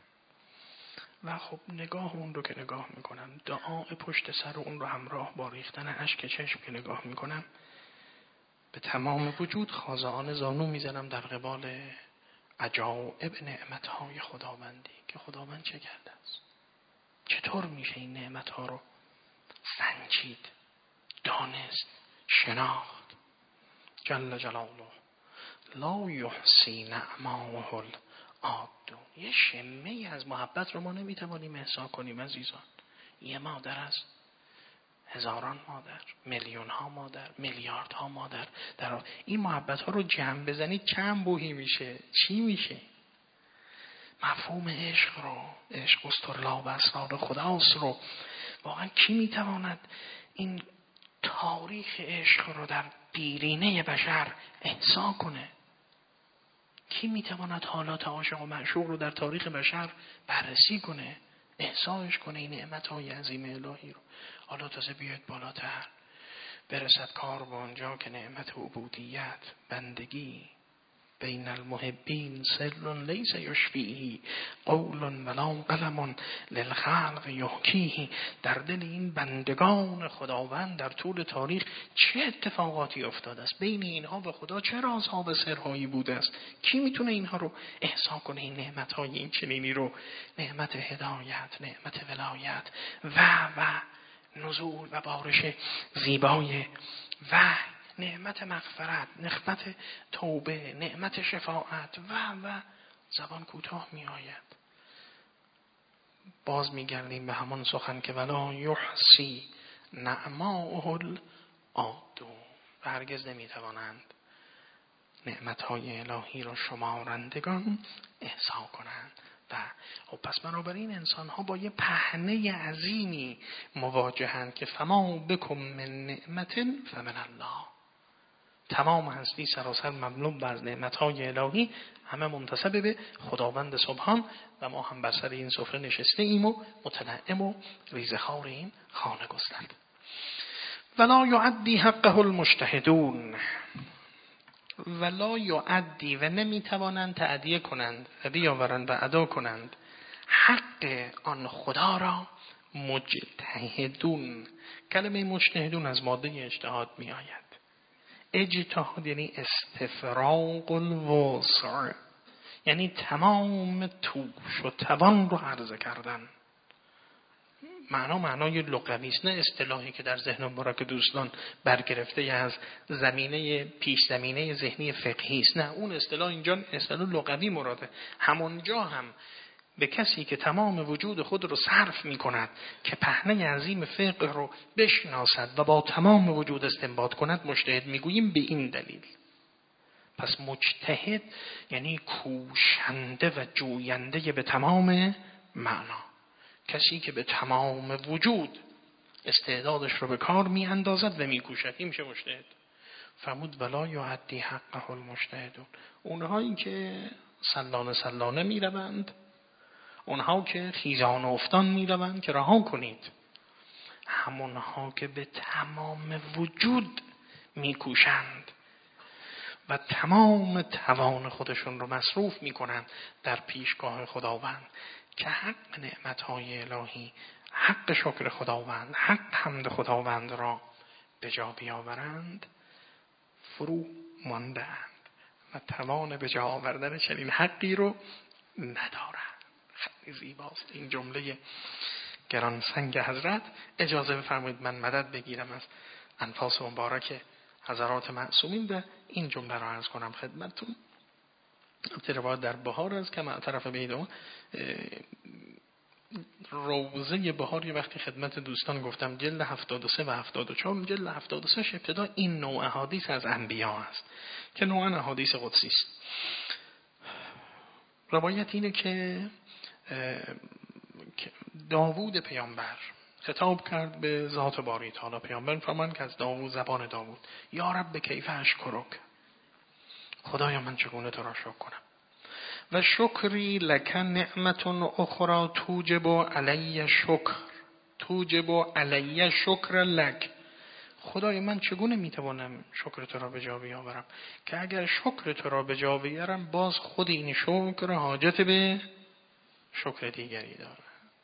و خب نگاه اون رو که نگاه میکنم، دعای پشت سر اون رو همراه با ریختن اشک چشم که نگاه میکنم، به تمام وجود خاضعانه زانو میزنم در قبال عجایب نعمتهای خداوندی که خداوند چه کرده است. چطور میشه این نعمتها رو سنجید، دانست، شناخت. جل جلاله لا یحصی نعماه العادون. یه شمه از محبت رو ما نمیتوانیم احصا کنیم عزیزان. یه مادر از هزاران مادر، میلیون ها مادر، میلیارد ها مادر، در این محبت ها رو جمع بزنید چند بوهی میشه؟ چی میشه؟ مفهوم عشق رو، عشق استرلا و اسرار خداست رو واقعا کی میتواند این تاریخ عشق رو در دیرینه بشر احسا کنه؟ کی میتواند حالات عاشق و معشوق رو در تاریخ بشر بررسی کنه، احساش کنه این نعمت‌های عظیم الهی رو؟ حالا تازه بیاید بالاتر، برسد کار به آنجا که نعمت عبودیت، بندگی بین المحبین سر لیس یشفیه قول ولا قلم للخلق یحکیه. در دل این بندگان خداوند در طول تاریخ چه اتفاقاتی افتاده است؟ بین اینها و خدا چه رازها و سرهایی بوده است؟ کی میتونه اینها رو احسا کنه؟ این نعمت‌های این چنینی رو، نعمت هدایت، نعمت ولایت و نزول و بارش زیبای وحی، نعمت مغفرت، نعمت توبه، نعمت شفاعت و زبان کوتاه می آید. باز می گردیم به همان سخن که ولا یحصی نعماه العادون. و هرگز نمی توانند نعمتهای الهی را شمارندگان احصا کنند. و پس بنابراین انسان ها با یه پهنه عظیمی مواجهند که فما بکم من نعمت فمن الله. تمام هستی سراسر مملو بر نعمتهای الهی، همه منتسب به خداوند سبحان و ما هم بر سر این سفره نشسته ایم و متنعم و ریزخوار این خانه گسترد. ولا یعدی حقه المجتهدون. ولا یعدی و نمیتوانند تعدیه کنند و بیاورند و ادا کنند حق آن خدا را مجتهدون. کلمه مجتهدون از ماده اجتهاد می آید. اجتهاد یعنی استفراغ الوسع، یعنی تمام توش و توان رو عرضه کردن. معنای لغوی است، نه اصطلاحی که در ذهن مبارک دوستان برگرفته از زمینه پیش زمینه ذهنی فقهی است. نه، اون اصطلاح اینجا اصطلاح لغوی مراده. همونجا هم به کسی که تمام وجود خود رو صرف می کند که پهنه عظیم فقه رو بشناسد و با تمام وجود استنباط کند مجتهد میگوییم. به این دلیل پس مجتهد یعنی کوشنده و جوینده به تمام معنا، کسی که به تمام وجود استعدادش رو به کار می اندازد و می کوشد، این میشه مجتهد. فرمود ولا یعدی حقه المجتهدون. اونهایی که سلانه می روند، اونها که خیزان و افتان می روند که رها کنید، همونها که به تمام وجود می کوشند و تمام توان خودشون رو مصروف می کنند در پیشگاه خداوند که حق نعمتهای الهی، حق شکر خداوند، حق حمد خداوند را به جا بیاورند، فرو ماندند و توان به جا آوردن چنین حقی رو ندارند. خیلی زیباست این جمله گران سنگ حضرت. اجازه بفرمایید من مدد بگیرم از انفاس مبارک حضرات معصومین و این جمله را عرض کنم خدمتتون. روایت در بهار است که من طرف بیدون روزه بهاری وقتی خدمت دوستان گفتم جلد 73 و 74، جلد 73 ابتدا این نوع احادیث از انبیا است که نوعا احادیث قدسی است. روایت اینه که داوود پیامبر خطاب کرد به ذات باری تعالی. پیامبر فرمان که از داوود، زبان داوود، یا رب کیف اشکرک، خدایا من چگونه تو را شکر کنم، و شکری لک نعمت اخرى توجب علی شکر، توجب علی شکر لک، خدای من چگونه میتوانم شکر تو را به جا بیاورم که اگر شکر تو را به جا بیارم باز خود این شکر حاجت به شکر دیگری داره.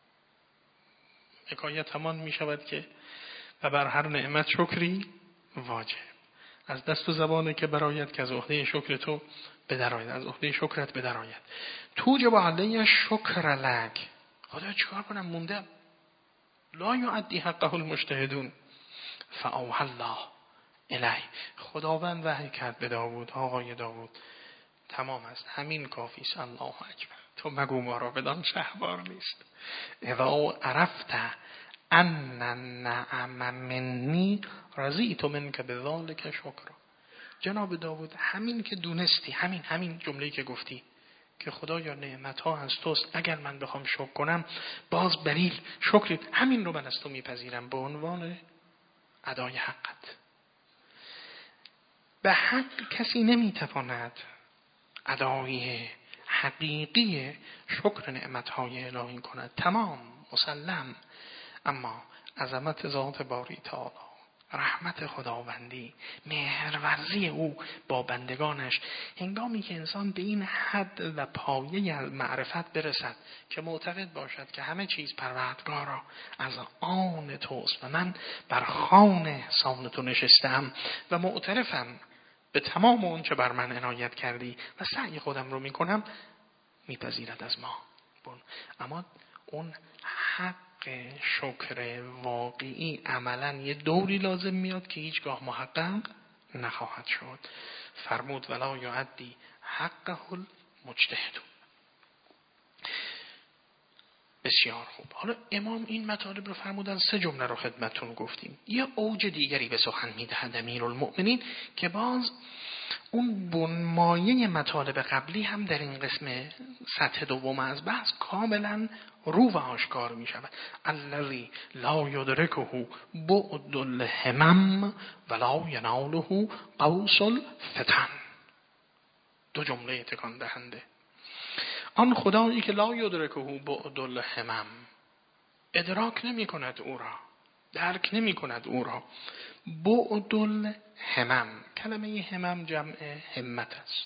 حکایت همان می شود که و بر هر نعمت شکری واجب. از دست و زبانه که برایت که از عهده شکر تو بدراید، از عهده شکرت بدراید. توجب علی شکر لک، خدا چیکار کنم؟ موندم، لا یؤدی حقه المجتهدون فاوحی الله الی. خداوند وحی کرد به داوود، آقای داوود تمام است، همین کافی است، الله اکبر، تو مگو ما را بدان شهوار نیست. اذا عرفت ان النعم منی رضیت منک بذلک شکرا. جناب داوود همین که دونستی، همین جمله‌ای که گفتی که خدایا نعمت‌ها از توست، اگر من بخوام شکر کنم باز بلیل شکری، همین رو من از تو میپذیرم به عنوان ادای حقت. به حق کسی نمیتواند ادای حقیقی شکر نعمت‌های الهی کند، تمام مسلم. اما عظمت ذات باری تعالی، رحمت خداوندی، مهرورزی او با بندگانش، هنگامی که انسان به این حد و پایه معرفت برسد که معتقد باشد که همه چیز پروردگارا از آن توست و من بر خوان احسان تو نشستم و معترفم به تمام اون چه بر من عنایت کردی و سعی خودم رو میکنم، میپذیرد از ما. اما اون حق شکر واقعی عملا یه دوری لازم میاد که هیچگاه محقق نخواهد شد. فرمود ولا یؤدی حقه المجتهد. بسیار خوب. حالا امام این مطالب رو فرمودن، 3 جمله رو خدمتتون گفتیم. یه اوج دیگری به سخن میدهد امیرالمؤمنین که باز اون بنمایه مطالب قبلی هم در این قسم سطح دوم از بحث کاملا رو و آشکار می شود. الذی لا یدرکه بعد الهمم ولا یناله قوس الفتن. 2 جمله تکان دهنده. آن خدایی که لا یدرکه بعد الهمم، ادراک نمی کند او را، درک نمی کند او را. بعد الهمم، کلمه همم جمع همت است.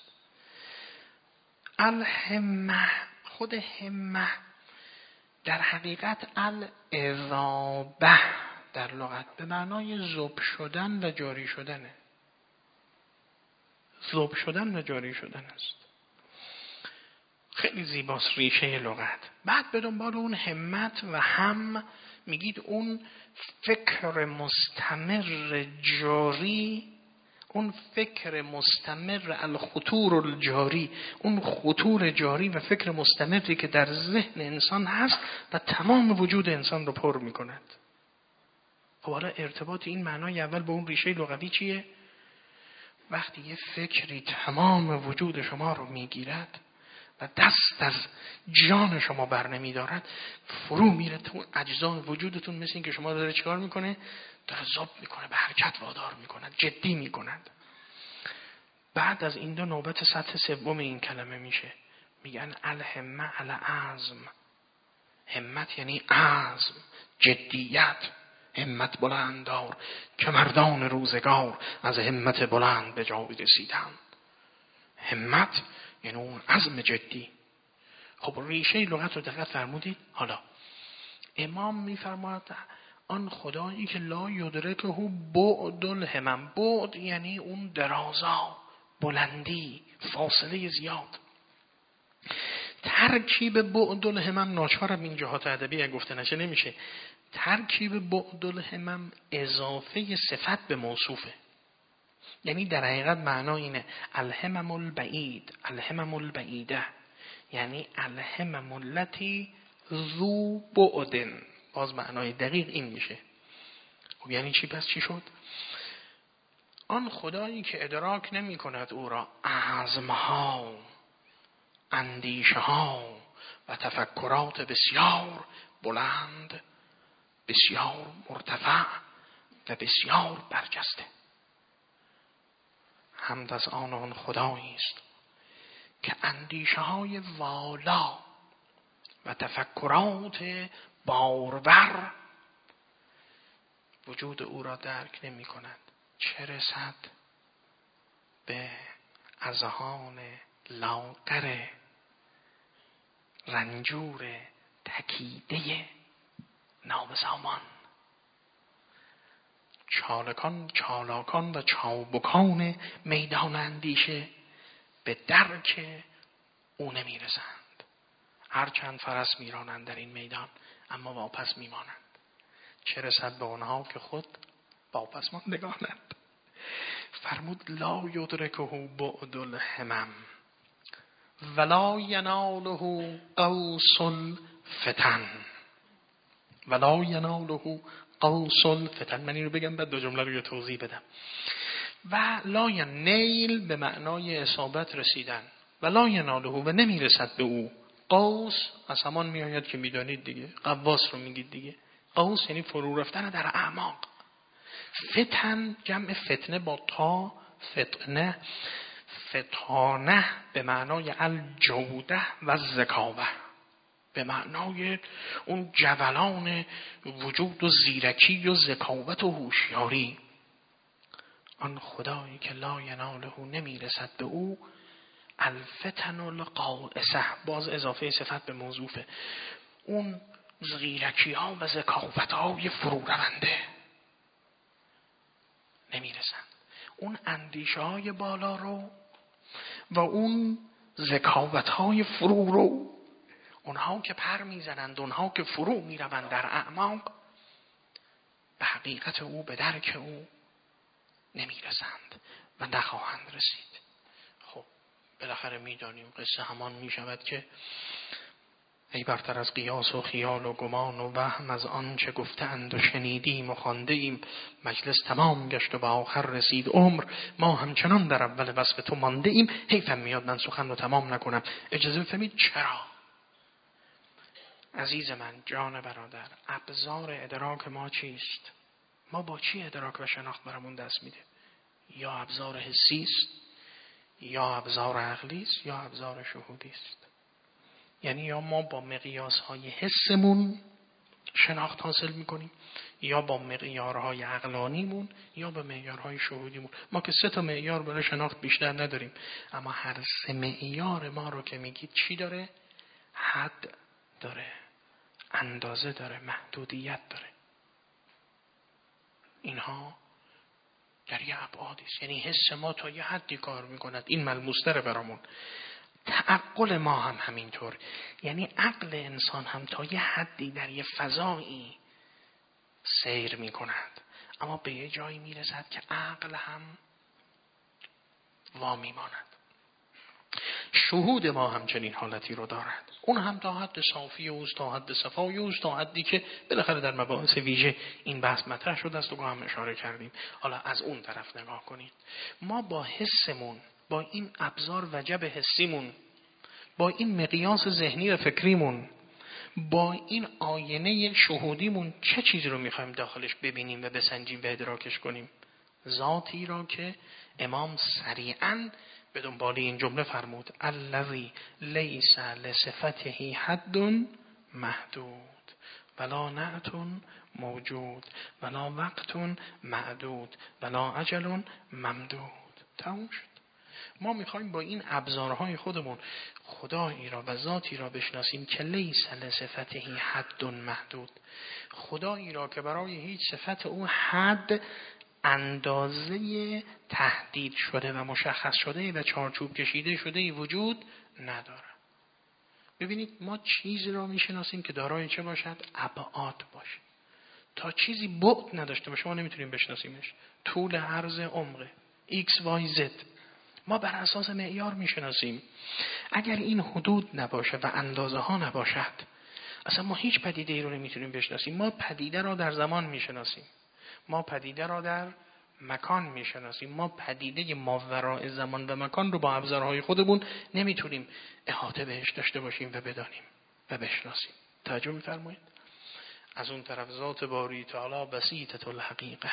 الهمه، خود همه در حقیقت الاذابه در لغت به معنای ذوب شدن و جاری شدنه. ذوب شدن و جاری شدن است. خیلی زیباست ریشه لغت. بعد به دنبال اون همت و هم میگید اون فکر مستمر جاری، اون فکر مستمر الخطور الجاری، اون خطور جاری و فکر مستمری که در ذهن انسان هست و تمام وجود انسان رو پر میکند. خب حالا ارتباط این معنای اول با اون ریشه لغوی چیه؟ وقتی یه فکری تمام وجود شما رو میگیرد و دست از جان شما بر نمی دارد، فرو میره تو اجزای وجودتون، مثل این که شما داره چیکار میکنه؟ داره ذوب میکنه، به حرکت وادار میکنه، جدی میکند. بعد از این 2 نوبت سطح سوم این کلمه میشه، میگن الهمه العزم. همت یعنی عزم، جدیت. همت بلندار که مردان روزگار از همت بلند به جای رسیدن. همت یعنی اون عزم جدی. خب ریشه لغت رو دقت فرمودید. حالا امام میفرماید آن خدایی که لا یدرکه بعد الهمم، بعد یعنی اون درازا، بلندی، فاصله زیاد. ترکیب بعد الهمم ناچارم این جهات ادبی گفته نشه نمیشه. ترکیب بعد الهمم اضافه صفت به موصوفه. یعنی در حقیقت معنا اینه الهمم البعید، الهمم البعیده، یعنی الهمم التي ذو بعد. باز معنای دقیق این میشه. خب یعنی چی؟ پس چی شد؟ آن خدایی که ادراک نمی کند او را عزمها، اندیشها و تفکرات بسیار بلند، بسیار مرتفع و بسیار برجسته. حمد از آن خدایی است که اندیشه های والا و تفکرات بارور وجود او را درک نمی کند، چه رسد به اذهان لاغر رنجور تکیده نابسامان. چالاکان و چابکان میدان اندیشه به درک او نمی رسند. هرچند فرس میرانند در این میدان اما واپس میمانند. چه رسد به آنها که خود واپسماندگانند. فرمود لا یدرکه بعد الهمم ولا یناله قوس الفتن. ولا یناله قوس الفتن. من اینو بگم بعد دو جمله رو توضیح بدم. و لا نیل به معنای اصابت رسیدن، و لا یناله و نمیرسد به او. قوس از همان میآید که میدانید دیگه، قواس رو میگید دیگه. قوس یعنی فرو رفتن در اعماق. فتن جمع فتنه با تا، فتنه، فتانه به معنای الجوده و ذکاوه، به معنای اون جولان وجود و زیرکی و ذکاوت و هوشیاری. آن خدایی که لا یناله نمیرسد به او، الفتن القائسه، باز اضافه صفت به موصوفه، اون زیرکی ها و ذکاوت های فرو رونده نمیرسن. اون اندیشه های بالا رو و اون ذکاوت های فرو رو، اونها که پر میزنند، اونها که فرو میروند در اعماق، به حقیقت او، به درک او نمیرسند و نخواهند رسید. خب بالاخره میدانیم قصه همان میشود که ای برتر از قیاس و خیال و گمان و وهم از آن چه گفتند و شنیدیم و خوانده ایم، مجلس تمام گشت و به آخر رسید عمر، ما همچنان در اول وصف تو مانده ایم. حیفم میاد من سخن رو تمام نکنم. اجازه بفرمید چرا؟ عزیز من، جان برادر، ابزار ادراک ما چیست؟ ما با چی ادراک و شناخت برامون دست میده؟ یا ابزار حسی است، یا ابزار عقلی است، یا ابزار شهودی است. یعنی یا ما با مقیاس‌های حسمون شناخت حاصل میکنیم، یا با معیارهای عقلانیمون، یا با معیارهای شهودیمون. ما که 3 معیار برای شناخت بیشتر نداریم، اما هر 3 معیار ما رو که میگید چی داره؟ حد داره، اندازه داره، محدودیت داره. اینها در یه ابعادی است. یعنی حس ما تا یه حدی کار میکند، این ملموس داره برامون. تعقل ما هم همینطور، یعنی عقل انسان هم تا یه حدی در یه فضایی سیر میکند، اما به یه جایی میرسد که عقل هم وامی ماند. شهود ما همچنین حالتی رو دارد. اون هم تا حد صافی اوست، تا حد صفای اوست، تا حدی که بالاخره در مباحث ویژه این بحث مطرح شده است و هم اشاره کردیم. حالا از اون طرف نگاه کنید. ما با حسمون، با این ابزار وجب حسیمون، با این مقیاس ذهنی و فکریمون، با این آینه شهودیمون چه چیزی رو میخوایم داخلش ببینیم و بسنجیم و ادراکش کنیم؟ ذاتی را که امام سریعاً به دنبال این جمله فرمود الذی لیس لصفته حد محدود ولا نعت موجود ولا وقت معدود ولا اجل ممدود. تموم شد. ما میخوایم با این ابزارهای خودمون خدایی را و ذاتی را بشناسیم که لیس لصفته حد محدود، خدایی را که برای هیچ صفت او حد، اندازه تحدید شده و مشخص شده و چارچوب کشیده شده وجود نداره. ببینید ما چیزی را میشناسیم که دارای چه باشد؟ ابعاد باشه. تا چیزی بعد نداشته باشه ما نمیتونیم بشناسیمش. طول، عرض، عمق، x y z ما بر اساس معیار میشناسیم. اگر این حدود نباشه و اندازه ها نباشد، اصلا ما هیچ پدیده ای رو نمیتونیم بشناسیم. ما پدیده را در زمان میشناسیم، ما پدیده را در مکان میشناسیم، ما پدیده ماوراء زمان و مکان رو با ابزارهای خودمون نمیتونیم احاطه بهش داشته باشیم و بدانیم و بشناسیم. توجه میفرمایید؟ از اون طرف ذات باری تعالی بسیطة الحقیقه،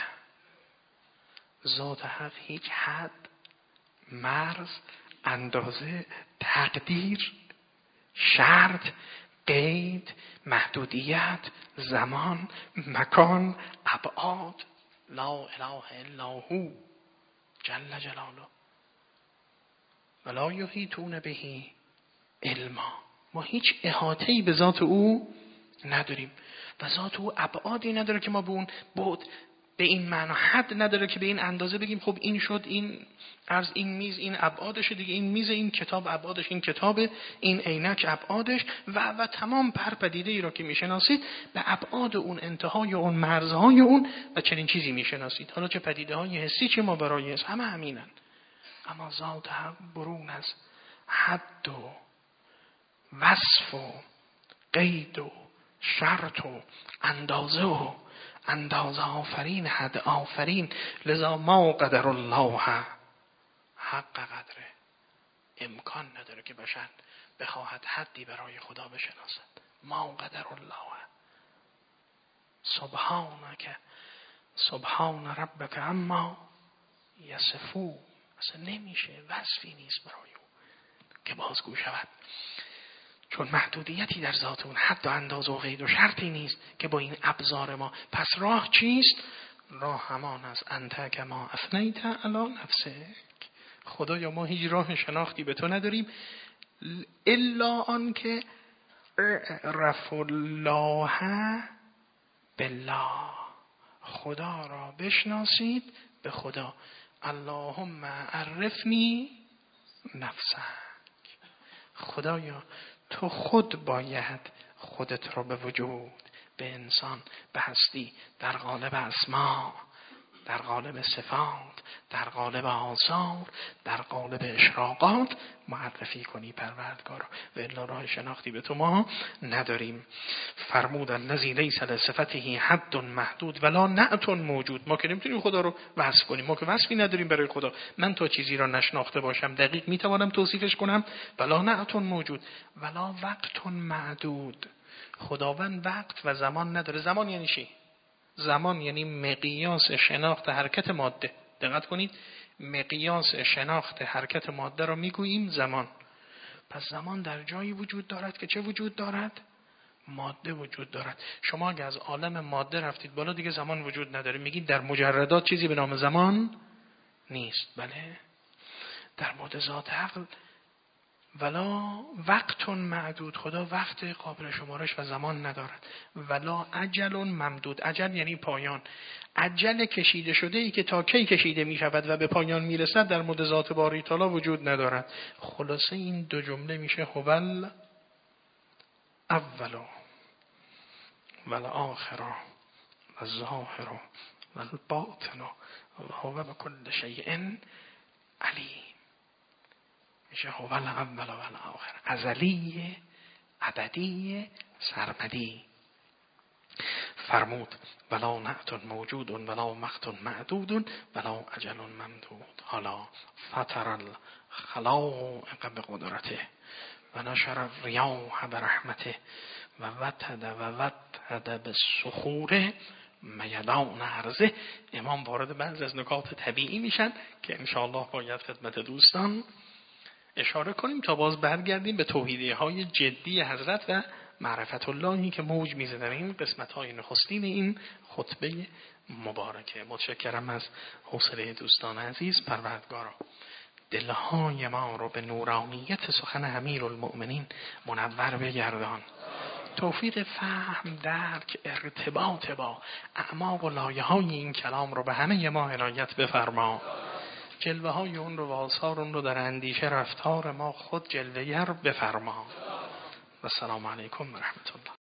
ذات حق هیچ حد، مرز، اندازه، تقدیر، شرط، قید، محدودیت، زمان، مکان، ابعاد، لا اله الا هو جل جلاله ولا یحیطون به علما. ما هیچ احاطه‌ای به ذات او نداریم و ذات او ابعادی نداره که ما به اون بعد به این معنا حد نداره که به این اندازه بگیم خب این شد، این از این میز این ابعادش دیگه، این میز این کتاب ابعادش این کتابه، این عینک ابعادش و تمام پدیده ای را که میشناسید به ابعاد اون، انتهای اون، مرزهای اون و چنین چیزی میشناسید. حالا چه پدیده های حسی چه ما برای حس، همه همینن. اما ذات حق برون از حد و وصف و قید و شرط و اندازه آفرین، حد آفرین. لذا ما قدر الله حق قدره. امکان نداره که بشر بخواهد حدی برای خدا بشناسد. ما قدر الله سبحانک سبحان ربک اما یصفون. اصلا نمیشه، وصفی نیست برای او که بازگو شود، چون محدودیتی در ذات اون، حد و اندازه و قید و شرطی نیست که با این ابزار ما. پس راه چیست؟ راه همان از انت کما افنیت علی نفسک. خدایا ما هیچ راه شناختی به تو نداریم الا آن که اعرف الله بالله. خدا را بشناسید به خدا. اللهم عرفنی نفسک. خدایا تو خود باید خودت را به وجود، به انسان، به هستی، در قالب اسما، در قالب صفات، در قالب آثار، در قالب اشراقات معرفی کنی پروردگارا، و الا راه شناختی به تو ما نداریم. فرمود الذی لیس لصفته حد محدود ولا نعت موجود. ما که نمیتونیم خدا رو وصف کنیم، ما که وصفی نداریم برای خدا. من تا چیزی را نشناخته باشم دقیق میتوانم توصیفش کنم. ولا نعت موجود ولا وقت معدود. خداوند وقت و زمان نداره. زمان یعنی چی؟ زمان یعنی مقیاس شناخت حرکت ماده. دقت کنید، مقیاس شناخت حرکت ماده را میگوییم زمان. پس زمان در جایی وجود دارد که چه وجود دارد؟ ماده وجود دارد. شما اگه از عالم ماده رفتید بالا دیگه زمان وجود نداره. میگید در مجردات چیزی به نام زمان نیست. بله، در مورد ذات عقل ولا وقت معدود. خدا وقت قابل شمارش و زمان ندارد. ولا اجل ممدود. اجل یعنی پایان. اجل کشیده شده ای که تا کی کشیده می شود و به پایان می رسد در مورد ذات باری تعالی وجود ندارد. خلاصه این دو جمله میشه هو الاول والآخر والظاهر والباطن و هو بكل شیء علیم. میشه هو الاول والآخر، ازلی، ابدی، سرمدی. فرمود ولا نعت موجود ولا وقت معدود ولا اجل ممدود. حالا فطر الخلائق بقدرته و نشر الریاح برحمته و وتد بالصخور میدان ارضه. امام وارد بعض از نکات طبیعی میشن که انشاءالله باید خدمت دوستان اشاره کنیم تا باز برگردیم به توحیدیه های جدی حضرت و معرفت اللهی که موج میزه در این قسمت های نخستین این خطبه مبارکه. متشکرم از حوصله دوستان عزیز. پروردگارا دلهای ما رو به نورانیت سخن امیرالمؤمنین منور بگردان. توفیق فهم، درک، ارتباط با اعماق و لایه های این کلام رو به همه ما عنایت بفرما. جلوه های اون رو و آثار اون رو در اندیشه رفتار ما خود جلوه‌گر بفرما. و السلام علیکم و رحمت الله.